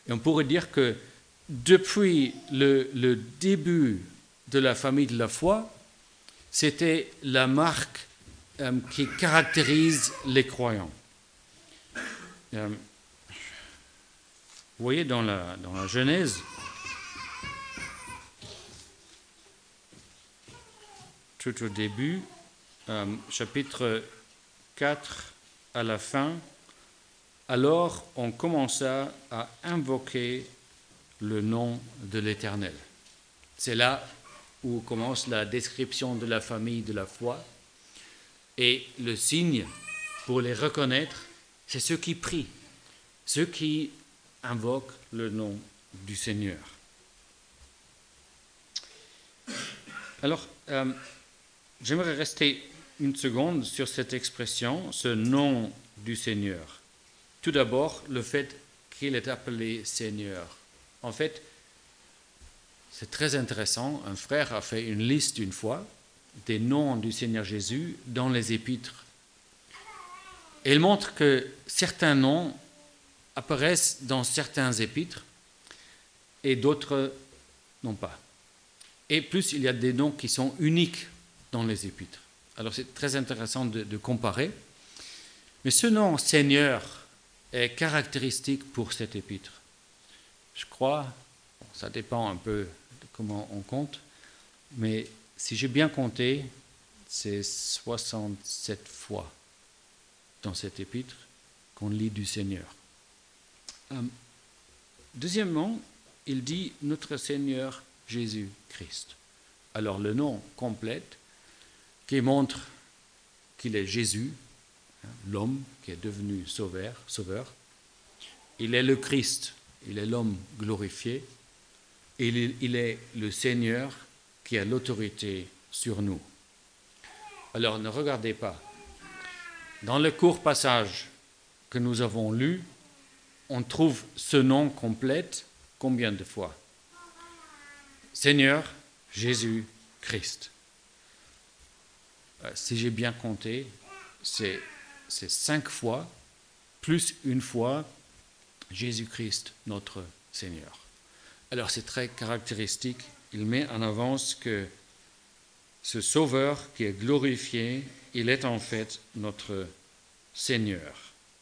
Et on pourrait dire que depuis le début de la famille de la foi, c'était la marque qui caractérise les croyants. Vous voyez dans la Genèse, tout au début, chapitre 4 à la fin, alors on commença à invoquer le nom de l'Éternel. C'est là où commence la description de la famille de la foi. Et le signe pour les reconnaître, c'est ceux qui prient, ceux qui invoquent le nom du Seigneur. Alors, j'aimerais rester une seconde sur cette expression, ce nom du Seigneur. Tout d'abord, le fait qu'il est appelé Seigneur. En fait, c'est très intéressant. Un frère a fait une liste une fois des noms du Seigneur Jésus dans les épîtres. Et il montre que certains noms apparaissent dans certains épîtres et d'autres non pas. Et plus, il y a des noms qui sont uniques dans les épîtres. Alors c'est très intéressant de comparer. Mais ce nom Seigneur est caractéristique pour cet épître. Je crois, ça dépend un peu de comment on compte, mais si j'ai bien compté, c'est 67 fois dans cet épître qu'on lit du Seigneur. Deuxièmement, il dit notre Seigneur Jésus-Christ. Alors le nom complète qui montre qu'il est Jésus, l'homme qui est devenu sauveur. Il est le Christ, il est l'homme glorifié, et il est le Seigneur qui a l'autorité sur nous. Alors ne regardez pas. Dans le court passage que nous avons lu, on trouve ce nom complet combien de fois? Seigneur Jésus-Christ. Si j'ai bien compté, c'est 5 fois, plus une fois, Jésus-Christ, notre Seigneur. Alors c'est très caractéristique. Il met en avance que ce Sauveur qui est glorifié, il est en fait notre Seigneur.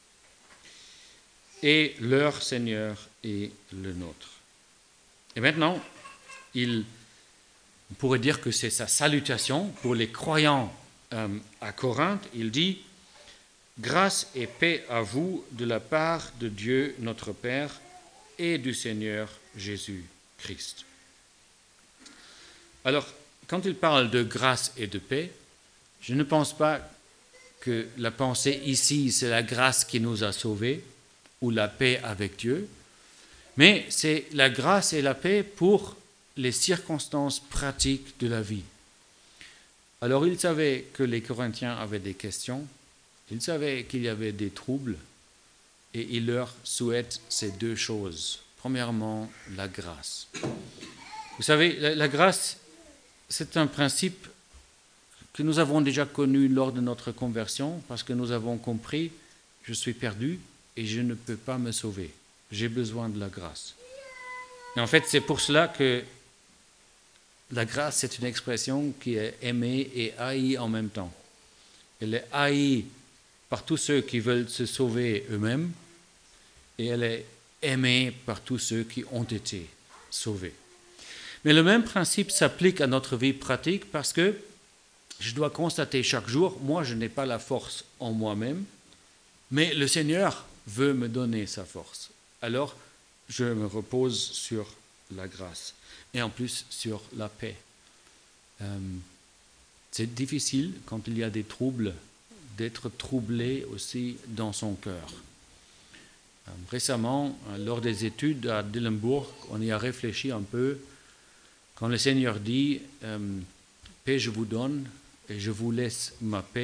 Et leur Seigneur est le nôtre. Et maintenant, on pourrait dire que c'est sa salutation pour les croyants à Corinthe. Il dit « Grâce et paix à vous de la part de Dieu notre Père et du Seigneur Jésus-Christ. » Alors, quand il parle de grâce et de paix, je ne pense pas que la pensée ici, c'est la grâce qui nous a sauvés ou la paix avec Dieu, mais c'est la grâce et la paix pour les circonstances pratiques de la vie. Alors, il savait que les Corinthiens avaient des questions, il savait qu'il y avait des troubles, et il leur souhaite ces deux choses. Premièrement, la grâce. Vous savez, la grâce, c'est un principe que nous avons déjà connu lors de notre conversion, parce que nous avons compris, je suis perdu et je ne peux pas me sauver. J'ai besoin de la grâce. Et en fait, c'est pour cela que la grâce, c'est une expression qui est aimée et haïe en même temps. Elle est haïe par tous ceux qui veulent se sauver eux-mêmes, et elle est aimée par tous ceux qui ont été sauvés. Mais le même principe s'applique à notre vie pratique parce que je dois constater chaque jour, moi je n'ai pas la force en moi-même, mais le Seigneur veut me donner sa force. Alors je me repose sur la grâce et en plus sur la paix. C'est difficile quand il y a des troubles d'être troublé aussi dans son cœur. Récemment, lors des études à Dillenburg, on y a réfléchi un peu. Quand le Seigneur dit « Paix je vous donne et je vous laisse ma paix »,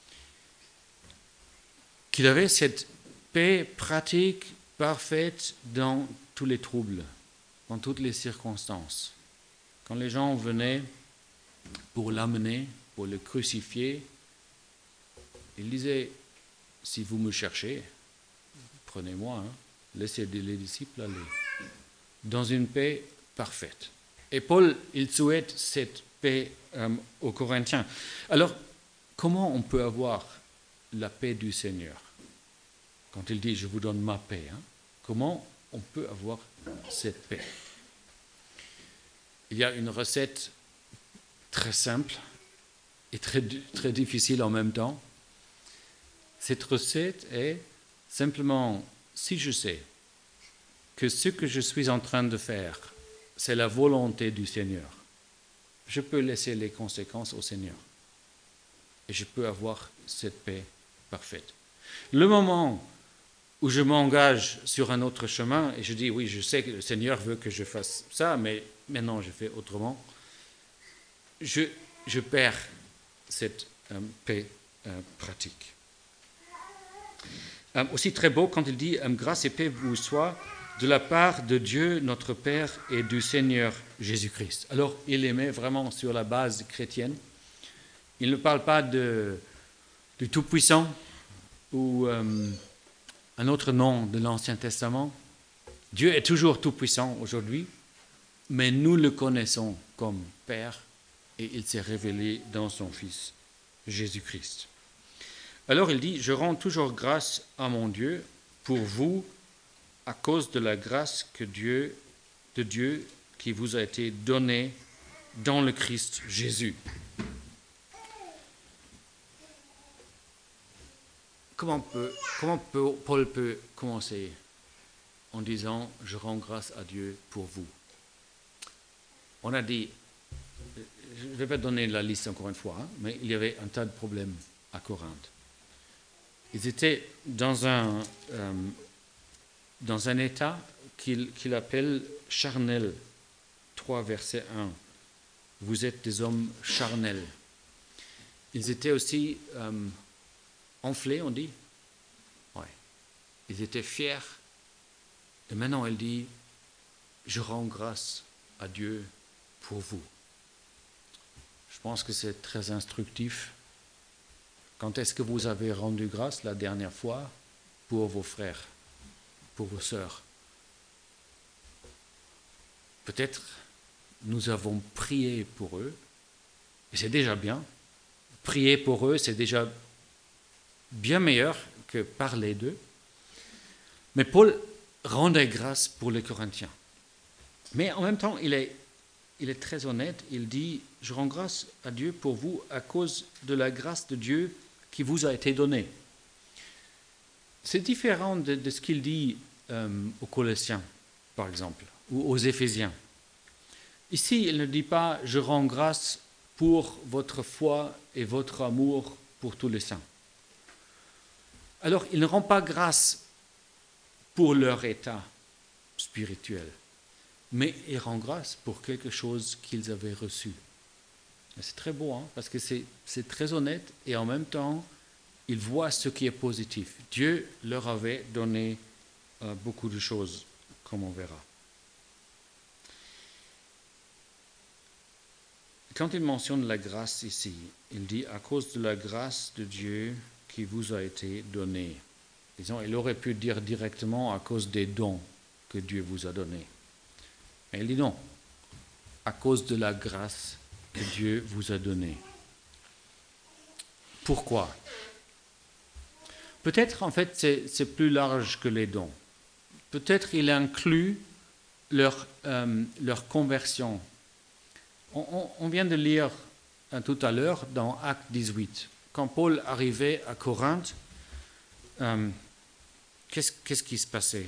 qu'il avait cette paix pratique, parfaite dans tous les troubles, dans toutes les circonstances. Quand les gens venaient pour l'amener, pour le crucifier, il disait « Si vous me cherchez, prenez-moi, laissez les disciples aller dans une paix parfaite. Et Paul, il souhaite cette paix aux Corinthiens. Alors, comment on peut avoir la paix du Seigneur? Quand il dit « je vous donne ma paix », comment on peut avoir cette paix? Il y a une recette très simple et très, très difficile en même temps. Cette recette est simplement, si je sais que ce que je suis en train de faire, c'est la volonté du Seigneur, je peux laisser les conséquences au Seigneur. Et je peux avoir cette paix parfaite. Le moment où je m'engage sur un autre chemin et je dis, oui, je sais que le Seigneur veut que je fasse ça, mais maintenant je fais autrement, je perds cette paix pratique. Aussi très beau quand il dit « Grâce et paix vous soit de la part de Dieu notre Père et du Seigneur Jésus-Christ ». Alors, il les met vraiment sur la base chrétienne. Il ne parle pas du Tout-Puissant ou un autre nom de l'Ancien Testament. Dieu est toujours Tout-Puissant aujourd'hui, mais nous le connaissons comme Père et il s'est révélé dans son Fils, Jésus-Christ. Alors il dit « Je rends toujours grâce à mon Dieu pour vous à cause de la grâce de Dieu qui vous a été donnée dans le Christ Jésus. » Comment Paul peut commencer en disant « Je rends grâce à Dieu pour vous ». On a dit, je ne vais pas donner la liste encore une fois, mais il y avait un tas de problèmes à Corinthe. Ils étaient dans un état qu'il appelle charnel. 3, verset 1. Vous êtes des hommes charnels. Ils étaient aussi enflés, on dit. Ouais. Ils étaient fiers. Et maintenant, il dit, je rends grâce à Dieu pour vous. Je pense que c'est très instructif. Quand est-ce que vous avez rendu grâce la dernière fois pour vos frères, pour vos sœurs? Peut-être nous avons prié pour eux, et c'est déjà bien. Prier pour eux, c'est déjà bien meilleur que parler d'eux. Mais Paul rendait grâce pour les Corinthiens. Mais en même temps, il est très honnête. Il dit, je rends grâce à Dieu pour vous à cause de la grâce de Dieu qui vous a été donnée. C'est différent de ce qu'il dit aux Colossiens, par exemple, ou aux Éphésiens. Ici, il ne dit pas, je rends grâce pour votre foi et votre amour pour tous les saints. Alors, il ne rend pas grâce pour leur état spirituel, mais il rend grâce pour quelque chose qu'ils avaient reçu. Et c'est très beau, parce que c'est très honnête et en même temps, ils voient ce qui est positif. Dieu leur avait donné beaucoup de choses, comme on verra. Quand il mentionne la grâce ici, il dit « à cause de la grâce de Dieu qui vous a été donnée ». Disons, il aurait pu dire directement « à cause des dons que Dieu vous a donnés ». Mais il dit non, à cause de la grâce que Dieu vous a donnée. Pourquoi? Peut-être, en fait, c'est plus large que les dons. Peut-être il inclut leur conversion. On vient de lire tout à l'heure dans Acte 18. Quand Paul arrivait à Corinthe, qu'est-ce qui se passait?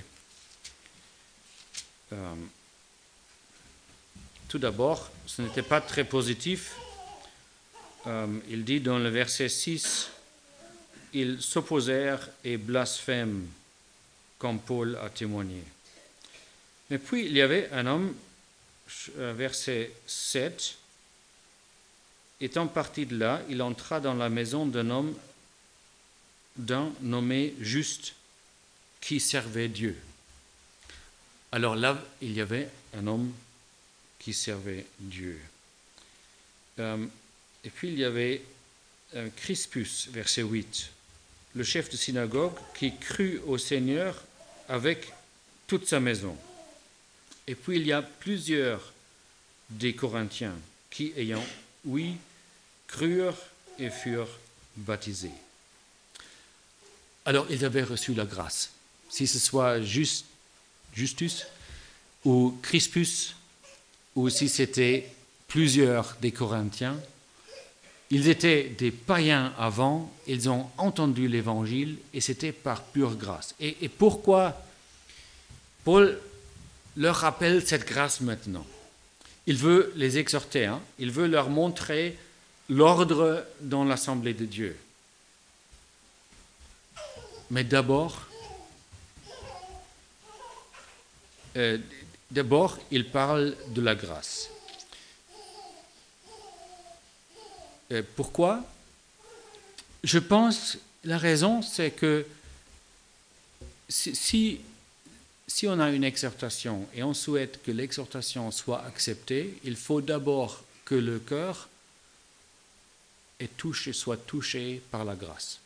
Tout d'abord, ce n'était pas très positif. Il dit dans le verset 6, « Ils s'opposèrent et blasphèment, comme Paul a témoigné. » Mais puis, il y avait un homme, verset 7, « Étant parti de là, il entra dans la maison d'un nommé Juste, qui servait Dieu. » Alors là, il y avait un homme qui servait Dieu. Et puis il y avait Crispus, verset 8, le chef de synagogue qui crut au Seigneur avec toute sa maison. Et puis il y a plusieurs des Corinthiens qui, ayant ouï, crurent et furent baptisés. Alors ils avaient reçu la grâce. Si ce soit Justus ou Crispus, ou si c'était plusieurs des Corinthiens, ils étaient des païens avant, ils ont entendu l'évangile et c'était par pure grâce. Et pourquoi Paul leur rappelle cette grâce maintenant? Il veut les exhorter, il veut leur montrer l'ordre dans l'assemblée de Dieu. Mais d'abord, il parle de la grâce. Pourquoi? Je pense la raison, c'est que si on a une exhortation et on souhaite que l'exhortation soit acceptée, il faut d'abord que le cœur soit touché par la grâce.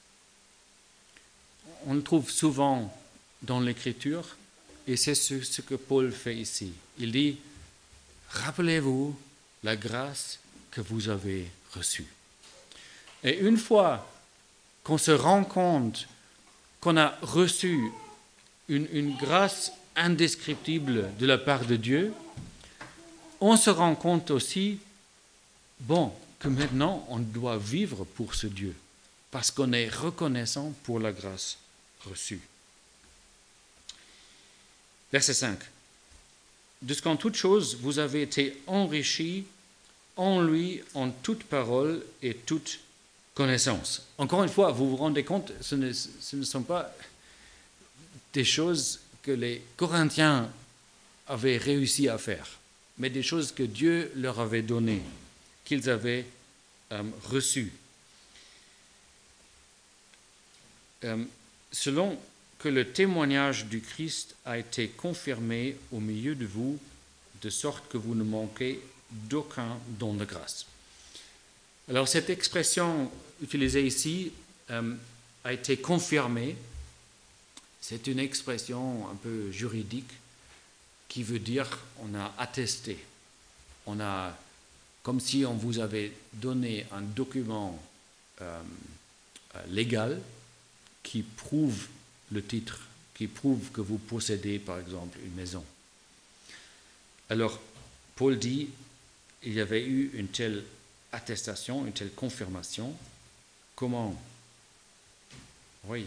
On le trouve souvent dans l'Écriture et c'est ce que Paul fait ici. Il dit, rappelez-vous la grâce que vous avez reçue. Et une fois qu'on se rend compte qu'on a reçu une grâce indescriptible de la part de Dieu, on se rend compte aussi, que maintenant on doit vivre pour ce Dieu, parce qu'on est reconnaissant pour la grâce reçue. Verset 5. De ce qu'en toute chose vous avez été enrichis en lui, en toute parole et toute connaissance. Encore une fois, vous vous rendez compte, ce ne sont pas des choses que les Corinthiens avaient réussi à faire, mais des choses que Dieu leur avait données, qu'ils avaient reçues. Selon que le témoignage du Christ a été confirmé au milieu de vous, de sorte que vous ne manquez d'aucun don de grâce. Alors cette expression utilisée ici a été confirmée. C'est une expression un peu juridique qui veut dire on a attesté. On a, comme si on vous avait donné un document légal qui prouve le titre, qui prouve que vous possédez par exemple une maison. Alors Paul dit, il y avait eu une telle attestation, une telle confirmation. Comment? Oui.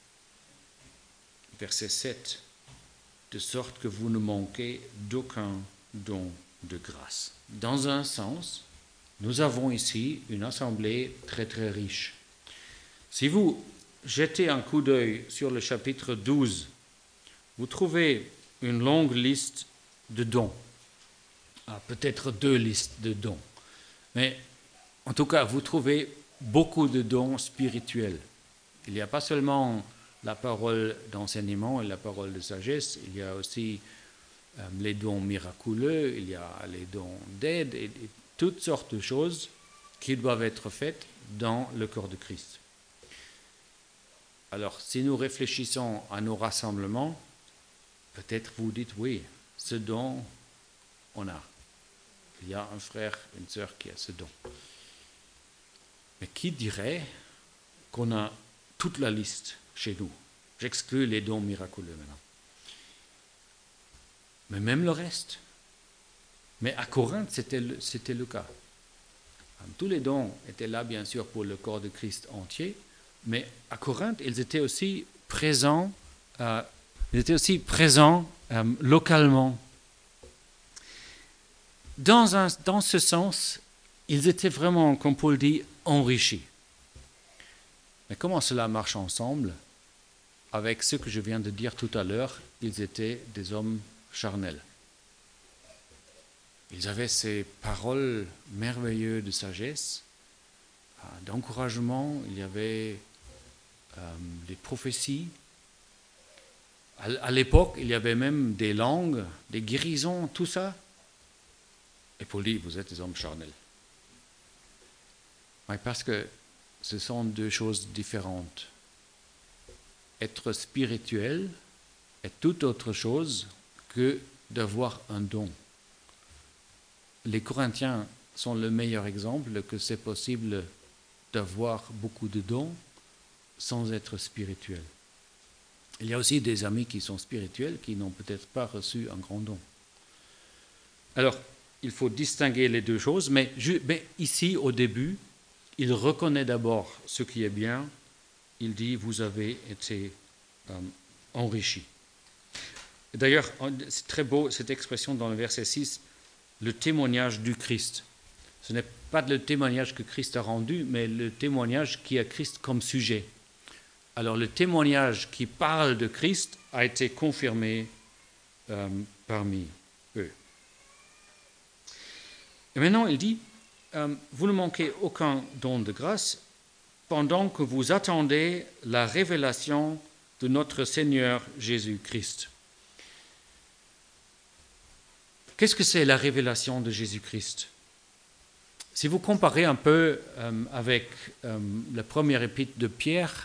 Verset 7. De sorte que vous ne manquez d'aucun don de grâce. Dans un sens, nous avons ici une assemblée très très riche. Si vous jetez un coup d'œil sur le chapitre 12, vous trouvez une longue liste de dons. Peut-être 2 listes de dons. Mais en tout cas, vous trouvez beaucoup de dons spirituels. Il n'y a pas seulement la parole d'enseignement et la parole de sagesse, il y a aussi les dons miraculeux, il y a les dons d'aide et toutes sortes de choses qui doivent être faites dans le corps de Christ. Alors, si nous réfléchissons à nos rassemblements, peut-être vous dites, oui, ce don, on a. Il y a un frère, une sœur qui a ce don. Mais qui dirait qu'on a toute la liste chez nous? J'exclus les dons miraculeux maintenant. Mais même le reste. Mais à Corinthe, c'était le cas. Tous les dons étaient là, bien sûr, pour le corps de Christ entier, mais à Corinthe, ils étaient aussi présents, localement. Dans ce sens, ils étaient vraiment, comme Paul dit, enrichis. Mais comment cela marche ensemble avec ce que je viens de dire tout à l'heure? Ils étaient des hommes charnels. Ils avaient ces paroles merveilleuses de sagesse, d'encouragement, il y avait des prophéties. À l'époque, il y avait même des langues, des guérisons, tout ça. Et Paul dit, vous êtes des hommes charnels. Oui, parce que ce sont 2 choses différentes. Être spirituel est tout autre chose que d'avoir un don. Les Corinthiens sont le meilleur exemple que c'est possible d'avoir beaucoup de dons sans être spirituel. Il y a aussi des amis qui sont spirituels qui n'ont peut-être pas reçu un grand don. Alors, il faut distinguer les deux choses, mais ici, au début, il reconnaît d'abord ce qui est bien. Il dit, vous avez été enrichis. D'ailleurs, c'est très beau cette expression dans le verset 6, le témoignage du Christ. Ce n'est pas le témoignage que Christ a rendu, mais le témoignage qui a Christ comme sujet. Alors le témoignage qui parle de Christ a été confirmé parmi eux. Et maintenant il dit, vous ne manquez aucun don de grâce pendant que vous attendez la révélation de notre Seigneur Jésus-Christ. Qu'est-ce que c'est la révélation de Jésus-Christ ? Si vous comparez un peu avec la première épître de Pierre,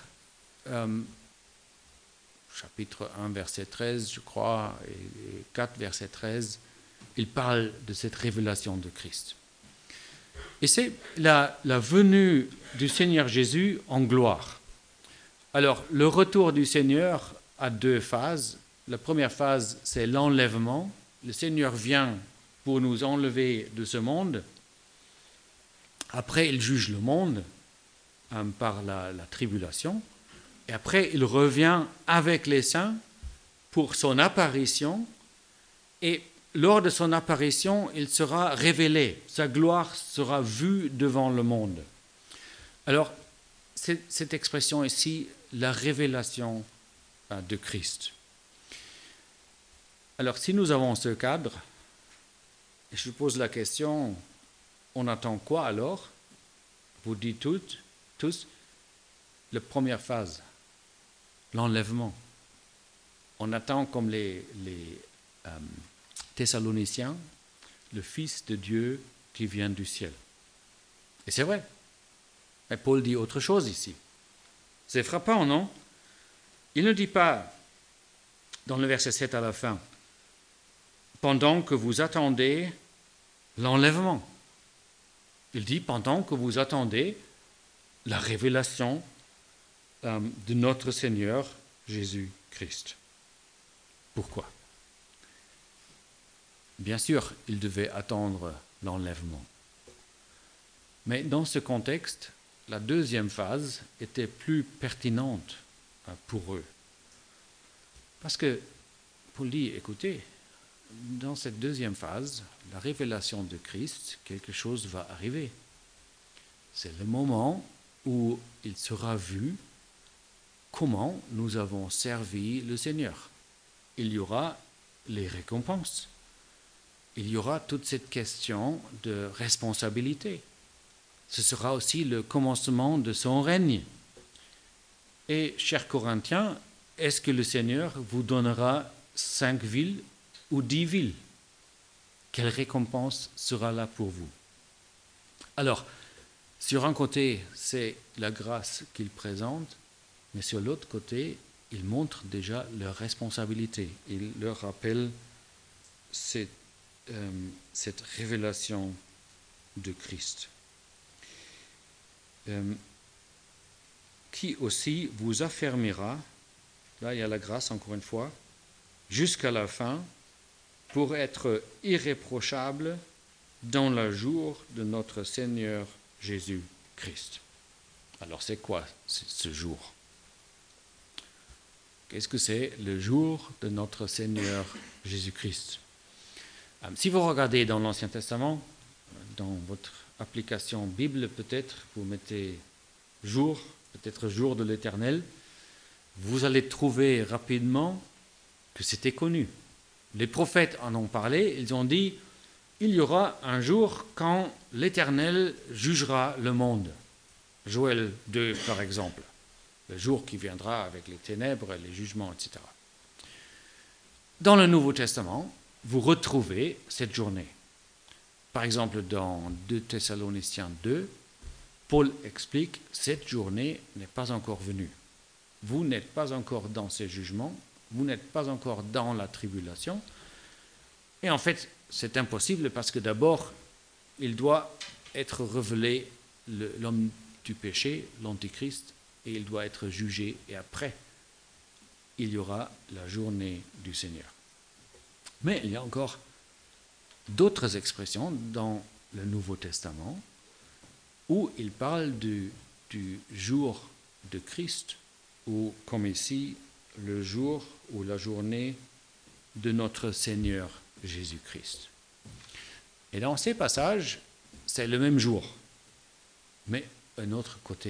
chapitre 1, verset 13, je crois, et 4, verset 13, il parle de cette révélation de Christ. Et c'est la venue du Seigneur Jésus en gloire. Alors, le retour du Seigneur a deux phases. La première phase, c'est l'enlèvement. Le Seigneur vient pour nous enlever de ce monde. Après, il juge le monde par la tribulation. Et après, il revient avec les saints pour son apparition. Et lors de son apparition, il sera révélé. Sa gloire sera vue devant le monde. Alors, cette expression ici, la révélation de Christ. Alors, si nous avons ce cadre, je pose la question, on attend quoi alors ? Vous dites tous, la première phase, l'enlèvement. On attend comme les Thessaloniciens, le Fils de Dieu qui vient du ciel. Et c'est vrai. Mais Paul dit autre chose ici. C'est frappant, non ? Il ne dit pas, dans le verset 7 à la fin, pendant que vous attendez l'enlèvement. Il dit pendant que vous attendez la révélation de notre Seigneur Jésus-Christ. Pourquoi ? Bien sûr, il devait attendre l'enlèvement. Mais dans ce contexte, la deuxième phase était plus pertinente pour eux. Parce que Paul dit, écoutez, dans cette deuxième phase, la révélation de Christ, quelque chose va arriver. C'est le moment où il sera vu comment nous avons servi le Seigneur. Il y aura les récompenses. Il y aura toute cette question de responsabilité. Ce sera aussi le commencement de son règne. Et, chers Corinthiens, est-ce que le Seigneur vous donnera 5 villes ou 10 villes? Quelle récompense sera là pour vous? Alors, sur un côté, c'est la grâce qu'il présente, mais sur l'autre côté, il montre déjà leur responsabilité. Il leur rappelle cette révélation de Christ. Qui aussi vous affermira, là il y a la grâce encore une fois, jusqu'à la fin, pour être irréprochable dans le jour de notre Seigneur Jésus-Christ. Alors c'est quoi ce jour? Qu'est-ce que c'est le jour de notre Seigneur Jésus-Christ? Si vous regardez dans l'Ancien Testament, dans votre application Bible peut-être, vous mettez jour, peut-être jour de l'Éternel, vous allez trouver rapidement que c'était connu. Les prophètes en ont parlé, ils ont dit, il y aura un jour quand l'Éternel jugera le monde. Joël 2 par exemple, le jour qui viendra avec les ténèbres, les jugements, etc. Dans le Nouveau Testament, vous retrouvez cette journée. Par exemple, dans 2 Thessaloniciens 2, Paul explique, cette journée n'est pas encore venue. Vous n'êtes pas encore dans ces jugements, vous n'êtes pas encore dans la tribulation. Et en fait, c'est impossible parce que d'abord, il doit être révélé l'homme du péché, l'Antichrist, et il doit être jugé. Et après, il y aura la journée du Seigneur. Mais il y a encore d'autres expressions dans le Nouveau Testament où il parle du jour de Christ, ou comme ici, le jour ou la journée de notre Seigneur Jésus-Christ. Et dans ces passages, c'est le même jour, mais un autre côté.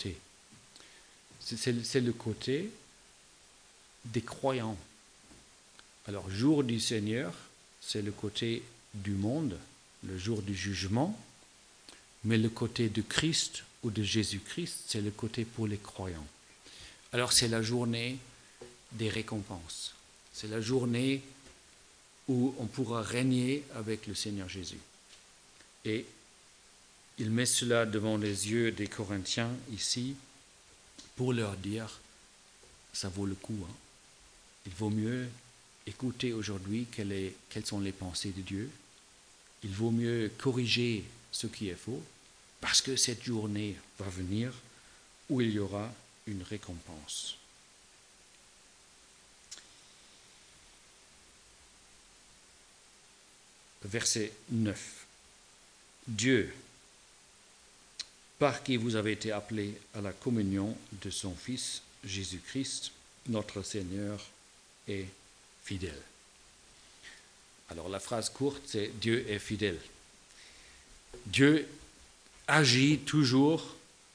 C'est le côté des croyants. Alors, jour du Seigneur, c'est le côté du monde, le jour du jugement, mais le côté de Christ ou de Jésus-Christ, c'est le côté pour les croyants. Alors, c'est la journée des récompenses. C'est la journée où on pourra régner avec le Seigneur Jésus. Et il met cela devant les yeux des Corinthiens ici pour leur dire, ça vaut le coup. Il vaut mieux écouter aujourd'hui quelles sont les pensées de Dieu. Il vaut mieux corriger ce qui est faux, parce que cette journée va venir où il y aura une récompense. Verset 9. Dieu, par qui vous avez été appelés à la communion de son Fils, Jésus-Christ, notre Seigneur, est fidèle. Alors la phrase courte, c'est Dieu est fidèle. Dieu agit toujours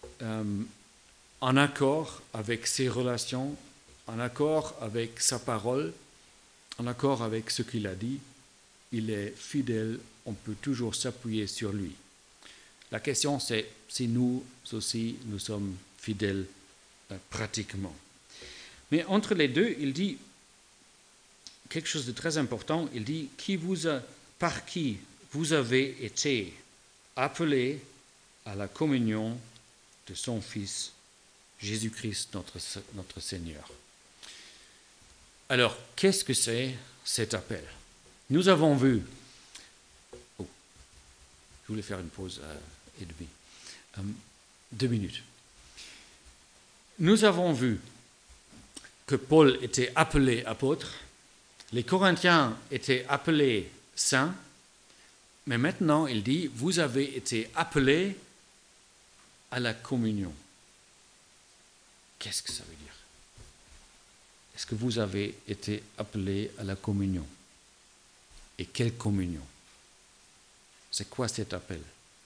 en accord avec ses relations, en accord avec sa parole, en accord avec ce qu'il a dit. Il est fidèle, on peut toujours s'appuyer sur lui. La question, c'est si nous aussi, nous sommes fidèles pratiquement. Mais entre les deux, il dit quelque chose de très important. Il dit, par qui vous avez été appelés à la communion de son Fils, Jésus-Christ, notre Seigneur. Alors, qu'est-ce que c'est cet appel ? Nous avons vu, je voulais faire une pause et demie, 2 minutes. Nous avons vu que Paul était appelé apôtre, les Corinthiens étaient appelés saints, mais maintenant il dit, vous avez été appelés à la communion. Qu'est-ce que ça veut dire ? Est-ce que vous avez été appelés à la communion ? Et quelle communion ? C'est quoi cet appel ?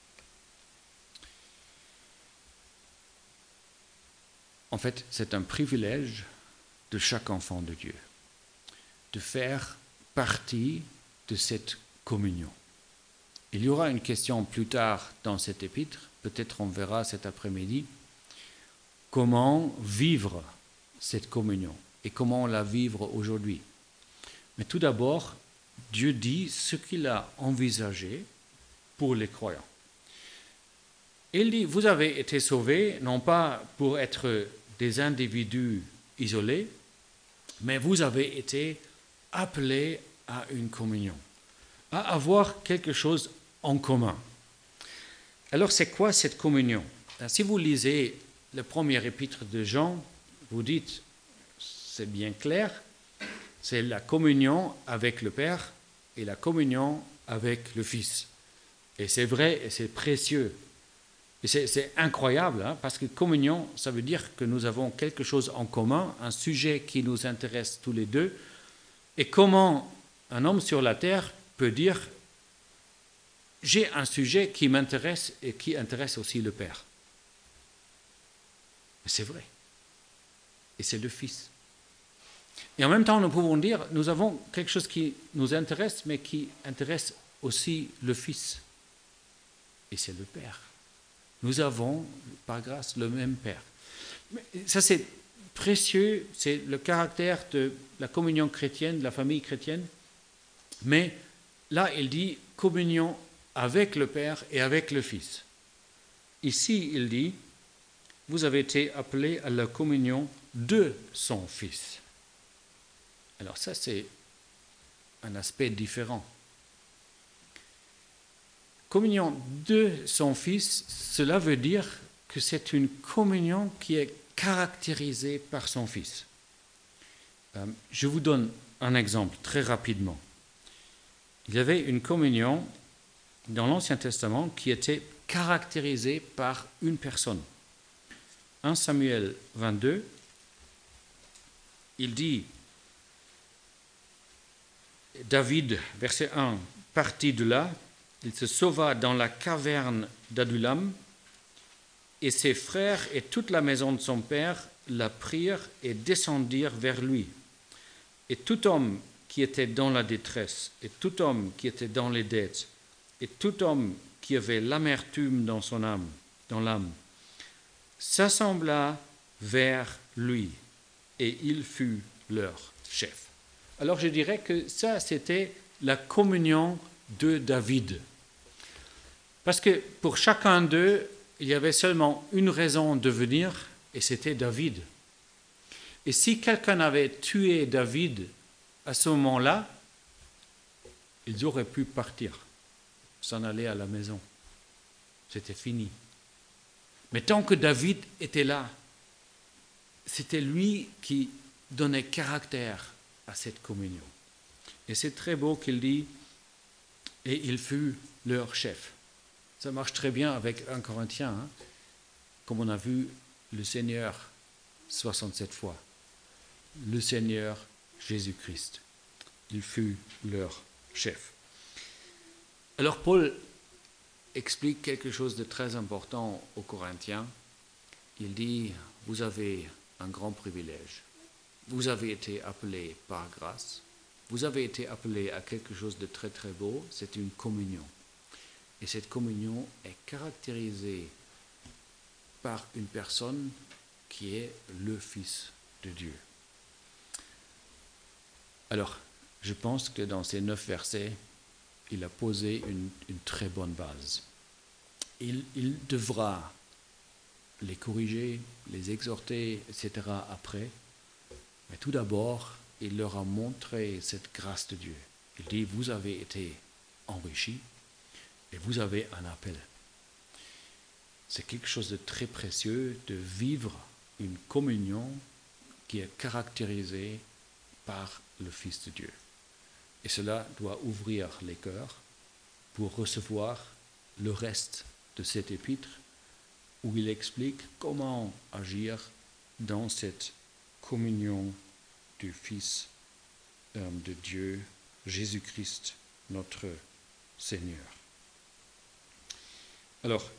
En fait, c'est un privilège de chaque enfant de Dieu de faire partie de cette communion. Il y aura une question plus tard dans cet épître, peut-être on verra cet après-midi, comment vivre cette communion et comment la vivre aujourd'hui. Mais tout d'abord, Dieu dit ce qu'il a envisagé pour les croyants. Il dit, vous avez été sauvés, non pas pour être des individus isolés, mais vous avez été appelés à une communion, à avoir quelque chose en commun. Alors, c'est quoi cette communion ? Si vous lisez le premier épître de Jean, vous dites, c'est bien clair, c'est la communion avec le Père et la communion avec le Fils. Et c'est vrai et c'est précieux. Et c'est incroyable, parce que communion, ça veut dire que nous avons quelque chose en commun, un sujet qui nous intéresse tous les deux. Et comment un homme sur la terre peut dire « j'ai un sujet qui m'intéresse et qui intéresse aussi le Père ». Mais c'est vrai. Et c'est le Fils. Et en même temps, nous pouvons dire « nous avons quelque chose qui nous intéresse, mais qui intéresse aussi le Fils ». Et c'est le Père. Nous avons, par grâce, le même Père. Mais ça, c'est précieux, c'est le caractère de la communion chrétienne, de la famille chrétienne. Mais là, il dit communion avec le Père et avec le Fils. Ici, il dit, vous avez été appelés à la communion de son Fils. Alors ça, c'est un aspect différent. Communion de son Fils, cela veut dire que c'est une communion qui est caractérisée par son Fils. Je vous donne un exemple très rapidement. Il y avait une communion dans l'Ancien Testament qui était caractérisée par une personne. 1 Samuel 22, il dit, David, verset 1, partit de là, il se sauva dans la caverne d'Adullam, et ses frères et toute la maison de son père la prirent et descendirent vers lui. Et tout homme qui était dans la détresse, et tout homme qui était dans les dettes, et tout homme qui avait l'amertume dans son âme, dans l'âme, s'assembla vers lui, et il fut leur chef. Alors je dirais que ça, c'était la communion de David. Parce que pour chacun d'eux, il y avait seulement une raison de venir, et c'était David. Et si quelqu'un avait tué David à ce moment-là, ils auraient pu partir, s'en aller à la maison. C'était fini. Mais tant que David était là, c'était lui qui donnait caractère à cette communion. Et c'est très beau qu'il dit, et il fut leur chef. Ça marche très bien avec 1 Corinthiens, hein, comme on a vu le Seigneur 67 fois. Le Seigneur Jésus-Christ. Il fut leur chef. Alors Paul explique quelque chose de très important aux Corinthiens. Il dit, vous avez un grand privilège. Vous avez été appelés par grâce. Vous avez été appelés à quelque chose de très très beau. C'est une communion. Et cette communion est caractérisée par une personne qui est le Fils de Dieu. Alors, je pense que dans ces 9 versets, il a posé une très bonne base. Il devra les corriger, les exhorter, etc. après. Mais tout d'abord, il leur a montré cette grâce de Dieu. Il dit, vous avez été enrichis et vous avez un appel. C'est quelque chose de très précieux de vivre une communion qui est caractérisée par le Fils de Dieu. Et cela doit ouvrir les cœurs pour recevoir le reste de cet épître où il explique comment agir dans cette communion du Fils de Dieu, Jésus-Christ, notre Seigneur. Alors,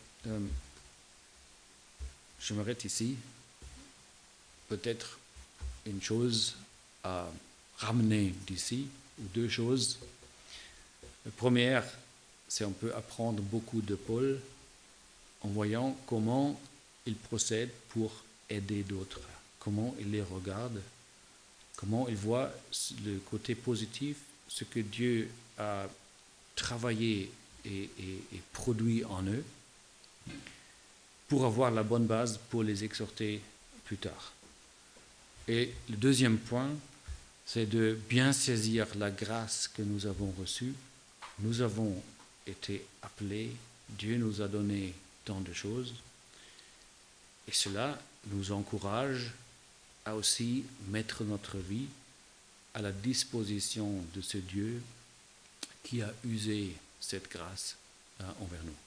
je m'arrête ici. Peut-être une chose à ramener d'ici, ou 2 choses. La première, c'est on peut apprendre beaucoup de Paul en voyant comment il procède pour aider d'autres, comment il les regarde, comment il voit le côté positif, ce que Dieu a travaillé et produit en eux, pour avoir la bonne base pour les exhorter plus tard. Et le deuxième point, c'est de bien saisir la grâce que nous avons reçue. Nous avons été appelés, Dieu nous a donné tant de choses, et cela nous encourage à aussi mettre notre vie à la disposition de ce Dieu qui a usé cette grâce envers nous.